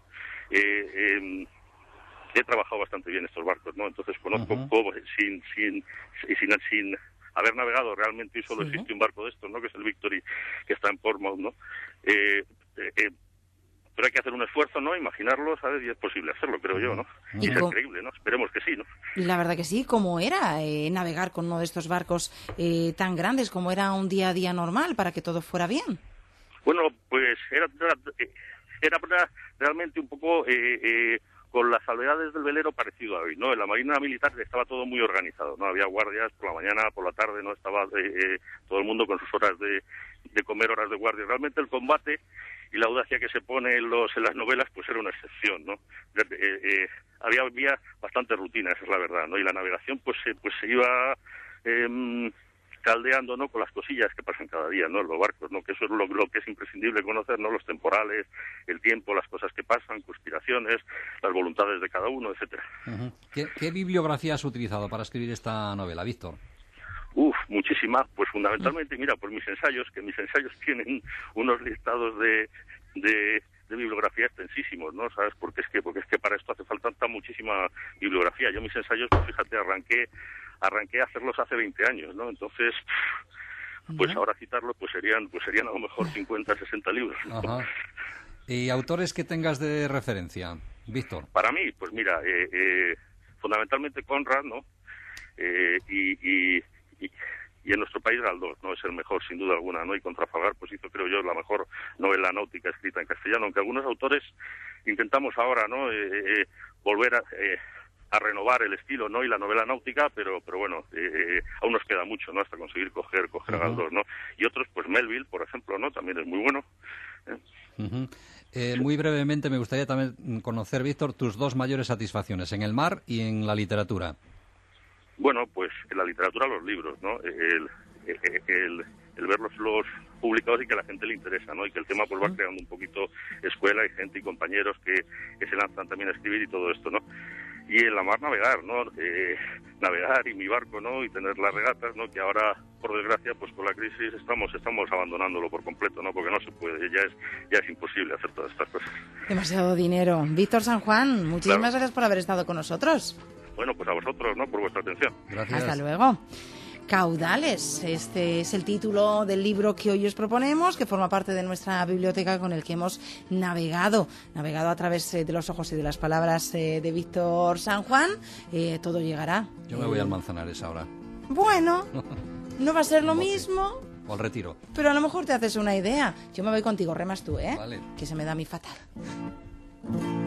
Speaker 17: he trabajado bastante bien estos barcos, ¿no? Entonces conozco sin haber navegado realmente, y solo existe un barco de estos, ¿no? Que es el Victory, que está en Portsmouth, ¿no? Pero hay que hacer un esfuerzo, ¿no? Imaginarlo, ¿sabes? Y es posible hacerlo, creo yo, ¿no? Y es increíble, ¿no? Esperemos que sí, ¿no?
Speaker 2: La verdad que sí. ¿Cómo era navegar con uno de estos barcos tan grandes? ¿Cómo era un día a día normal para que todo fuera bien?
Speaker 17: Bueno, pues era realmente un poco con las salvedades del velero parecido a hoy, ¿no? En la Marina Militar estaba todo muy organizado, ¿no? Había guardias por la mañana, por la tarde, ¿no? Estaba todo el mundo con sus horas de comer, horas de guardia. Realmente el combate y la audacia que se pone en las novelas pues era una excepción, ¿no? Había bastante rutina, esa es la verdad, ¿no? Y la navegación pues se iba caldeando, ¿no? Con las cosillas que pasan cada día, ¿no? En los barcos, ¿no? Que eso es lo que es imprescindible conocer, ¿no? Los temporales, el tiempo, las cosas que pasan, conspiraciones, las voluntades de cada uno, etcétera.
Speaker 4: ¿Qué bibliografía has utilizado para escribir esta novela, Víctor?
Speaker 17: Muchísimas. Pues fundamentalmente, mira, pues mis ensayos tienen unos listados de bibliografía extensísimos, ¿no? ¿Sabes? Porque es que para esto hace falta muchísima bibliografía. Yo mis ensayos, pues fíjate, arranqué a hacerlos hace 20 años, ¿no? Entonces, pues ahora citarlos pues serían a lo mejor 50, 60 libros, ¿no?
Speaker 4: Ajá. ¿Y autores que tengas de referencia, Víctor?
Speaker 17: Para mí, pues mira, fundamentalmente Conrad, ¿no? Y en nuestro país Galdós, ¿no? Es el mejor, sin duda alguna, ¿no? Y con Trafalgar, pues hizo, creo yo, la mejor novela náutica escrita en castellano, aunque algunos autores intentamos ahora, ¿no? Volver a renovar el estilo, ¿no? Y la novela náutica, pero bueno, aún nos queda mucho, ¿no? Hasta conseguir coger a Galdós, ¿no? Y otros, pues Melville, por ejemplo, ¿no? También es muy bueno.
Speaker 4: Muy brevemente me gustaría también conocer, Víctor, tus dos mayores satisfacciones, en el mar y en la literatura.
Speaker 17: Bueno, pues en la literatura los libros, ¿no? El verlos los publicados y que a la gente le interesa, ¿no? Y que el tema pues va creando un poquito escuela y gente y compañeros que se lanzan también a escribir y todo esto, ¿no? Y en la mar navegar, ¿no? Navegar y mi barco, ¿no? Y tener las regatas, ¿no? Que ahora, por desgracia, pues con la crisis estamos abandonándolo por completo, ¿no? Porque no se puede, ya es imposible hacer todas estas cosas.
Speaker 2: Demasiado dinero. Víctor San Juan, muchísimas gracias por haber estado con nosotros.
Speaker 17: Bueno, pues a vosotros, ¿no? Por vuestra atención.
Speaker 4: Gracias.
Speaker 2: Hasta luego. Caudales, este es el título del libro que hoy os proponemos, que forma parte de nuestra biblioteca, con el que hemos navegado a través de los ojos y de las palabras de Víctor San Juan. Todo llegará.
Speaker 4: Yo me voy al Manzanares ahora.
Speaker 2: Bueno, no va a ser lo mismo.
Speaker 4: O al Retiro.
Speaker 2: Pero a lo mejor te haces una idea. Yo me voy contigo, remas tú, ¿eh?
Speaker 4: Vale.
Speaker 2: Que se me da a mí fatal.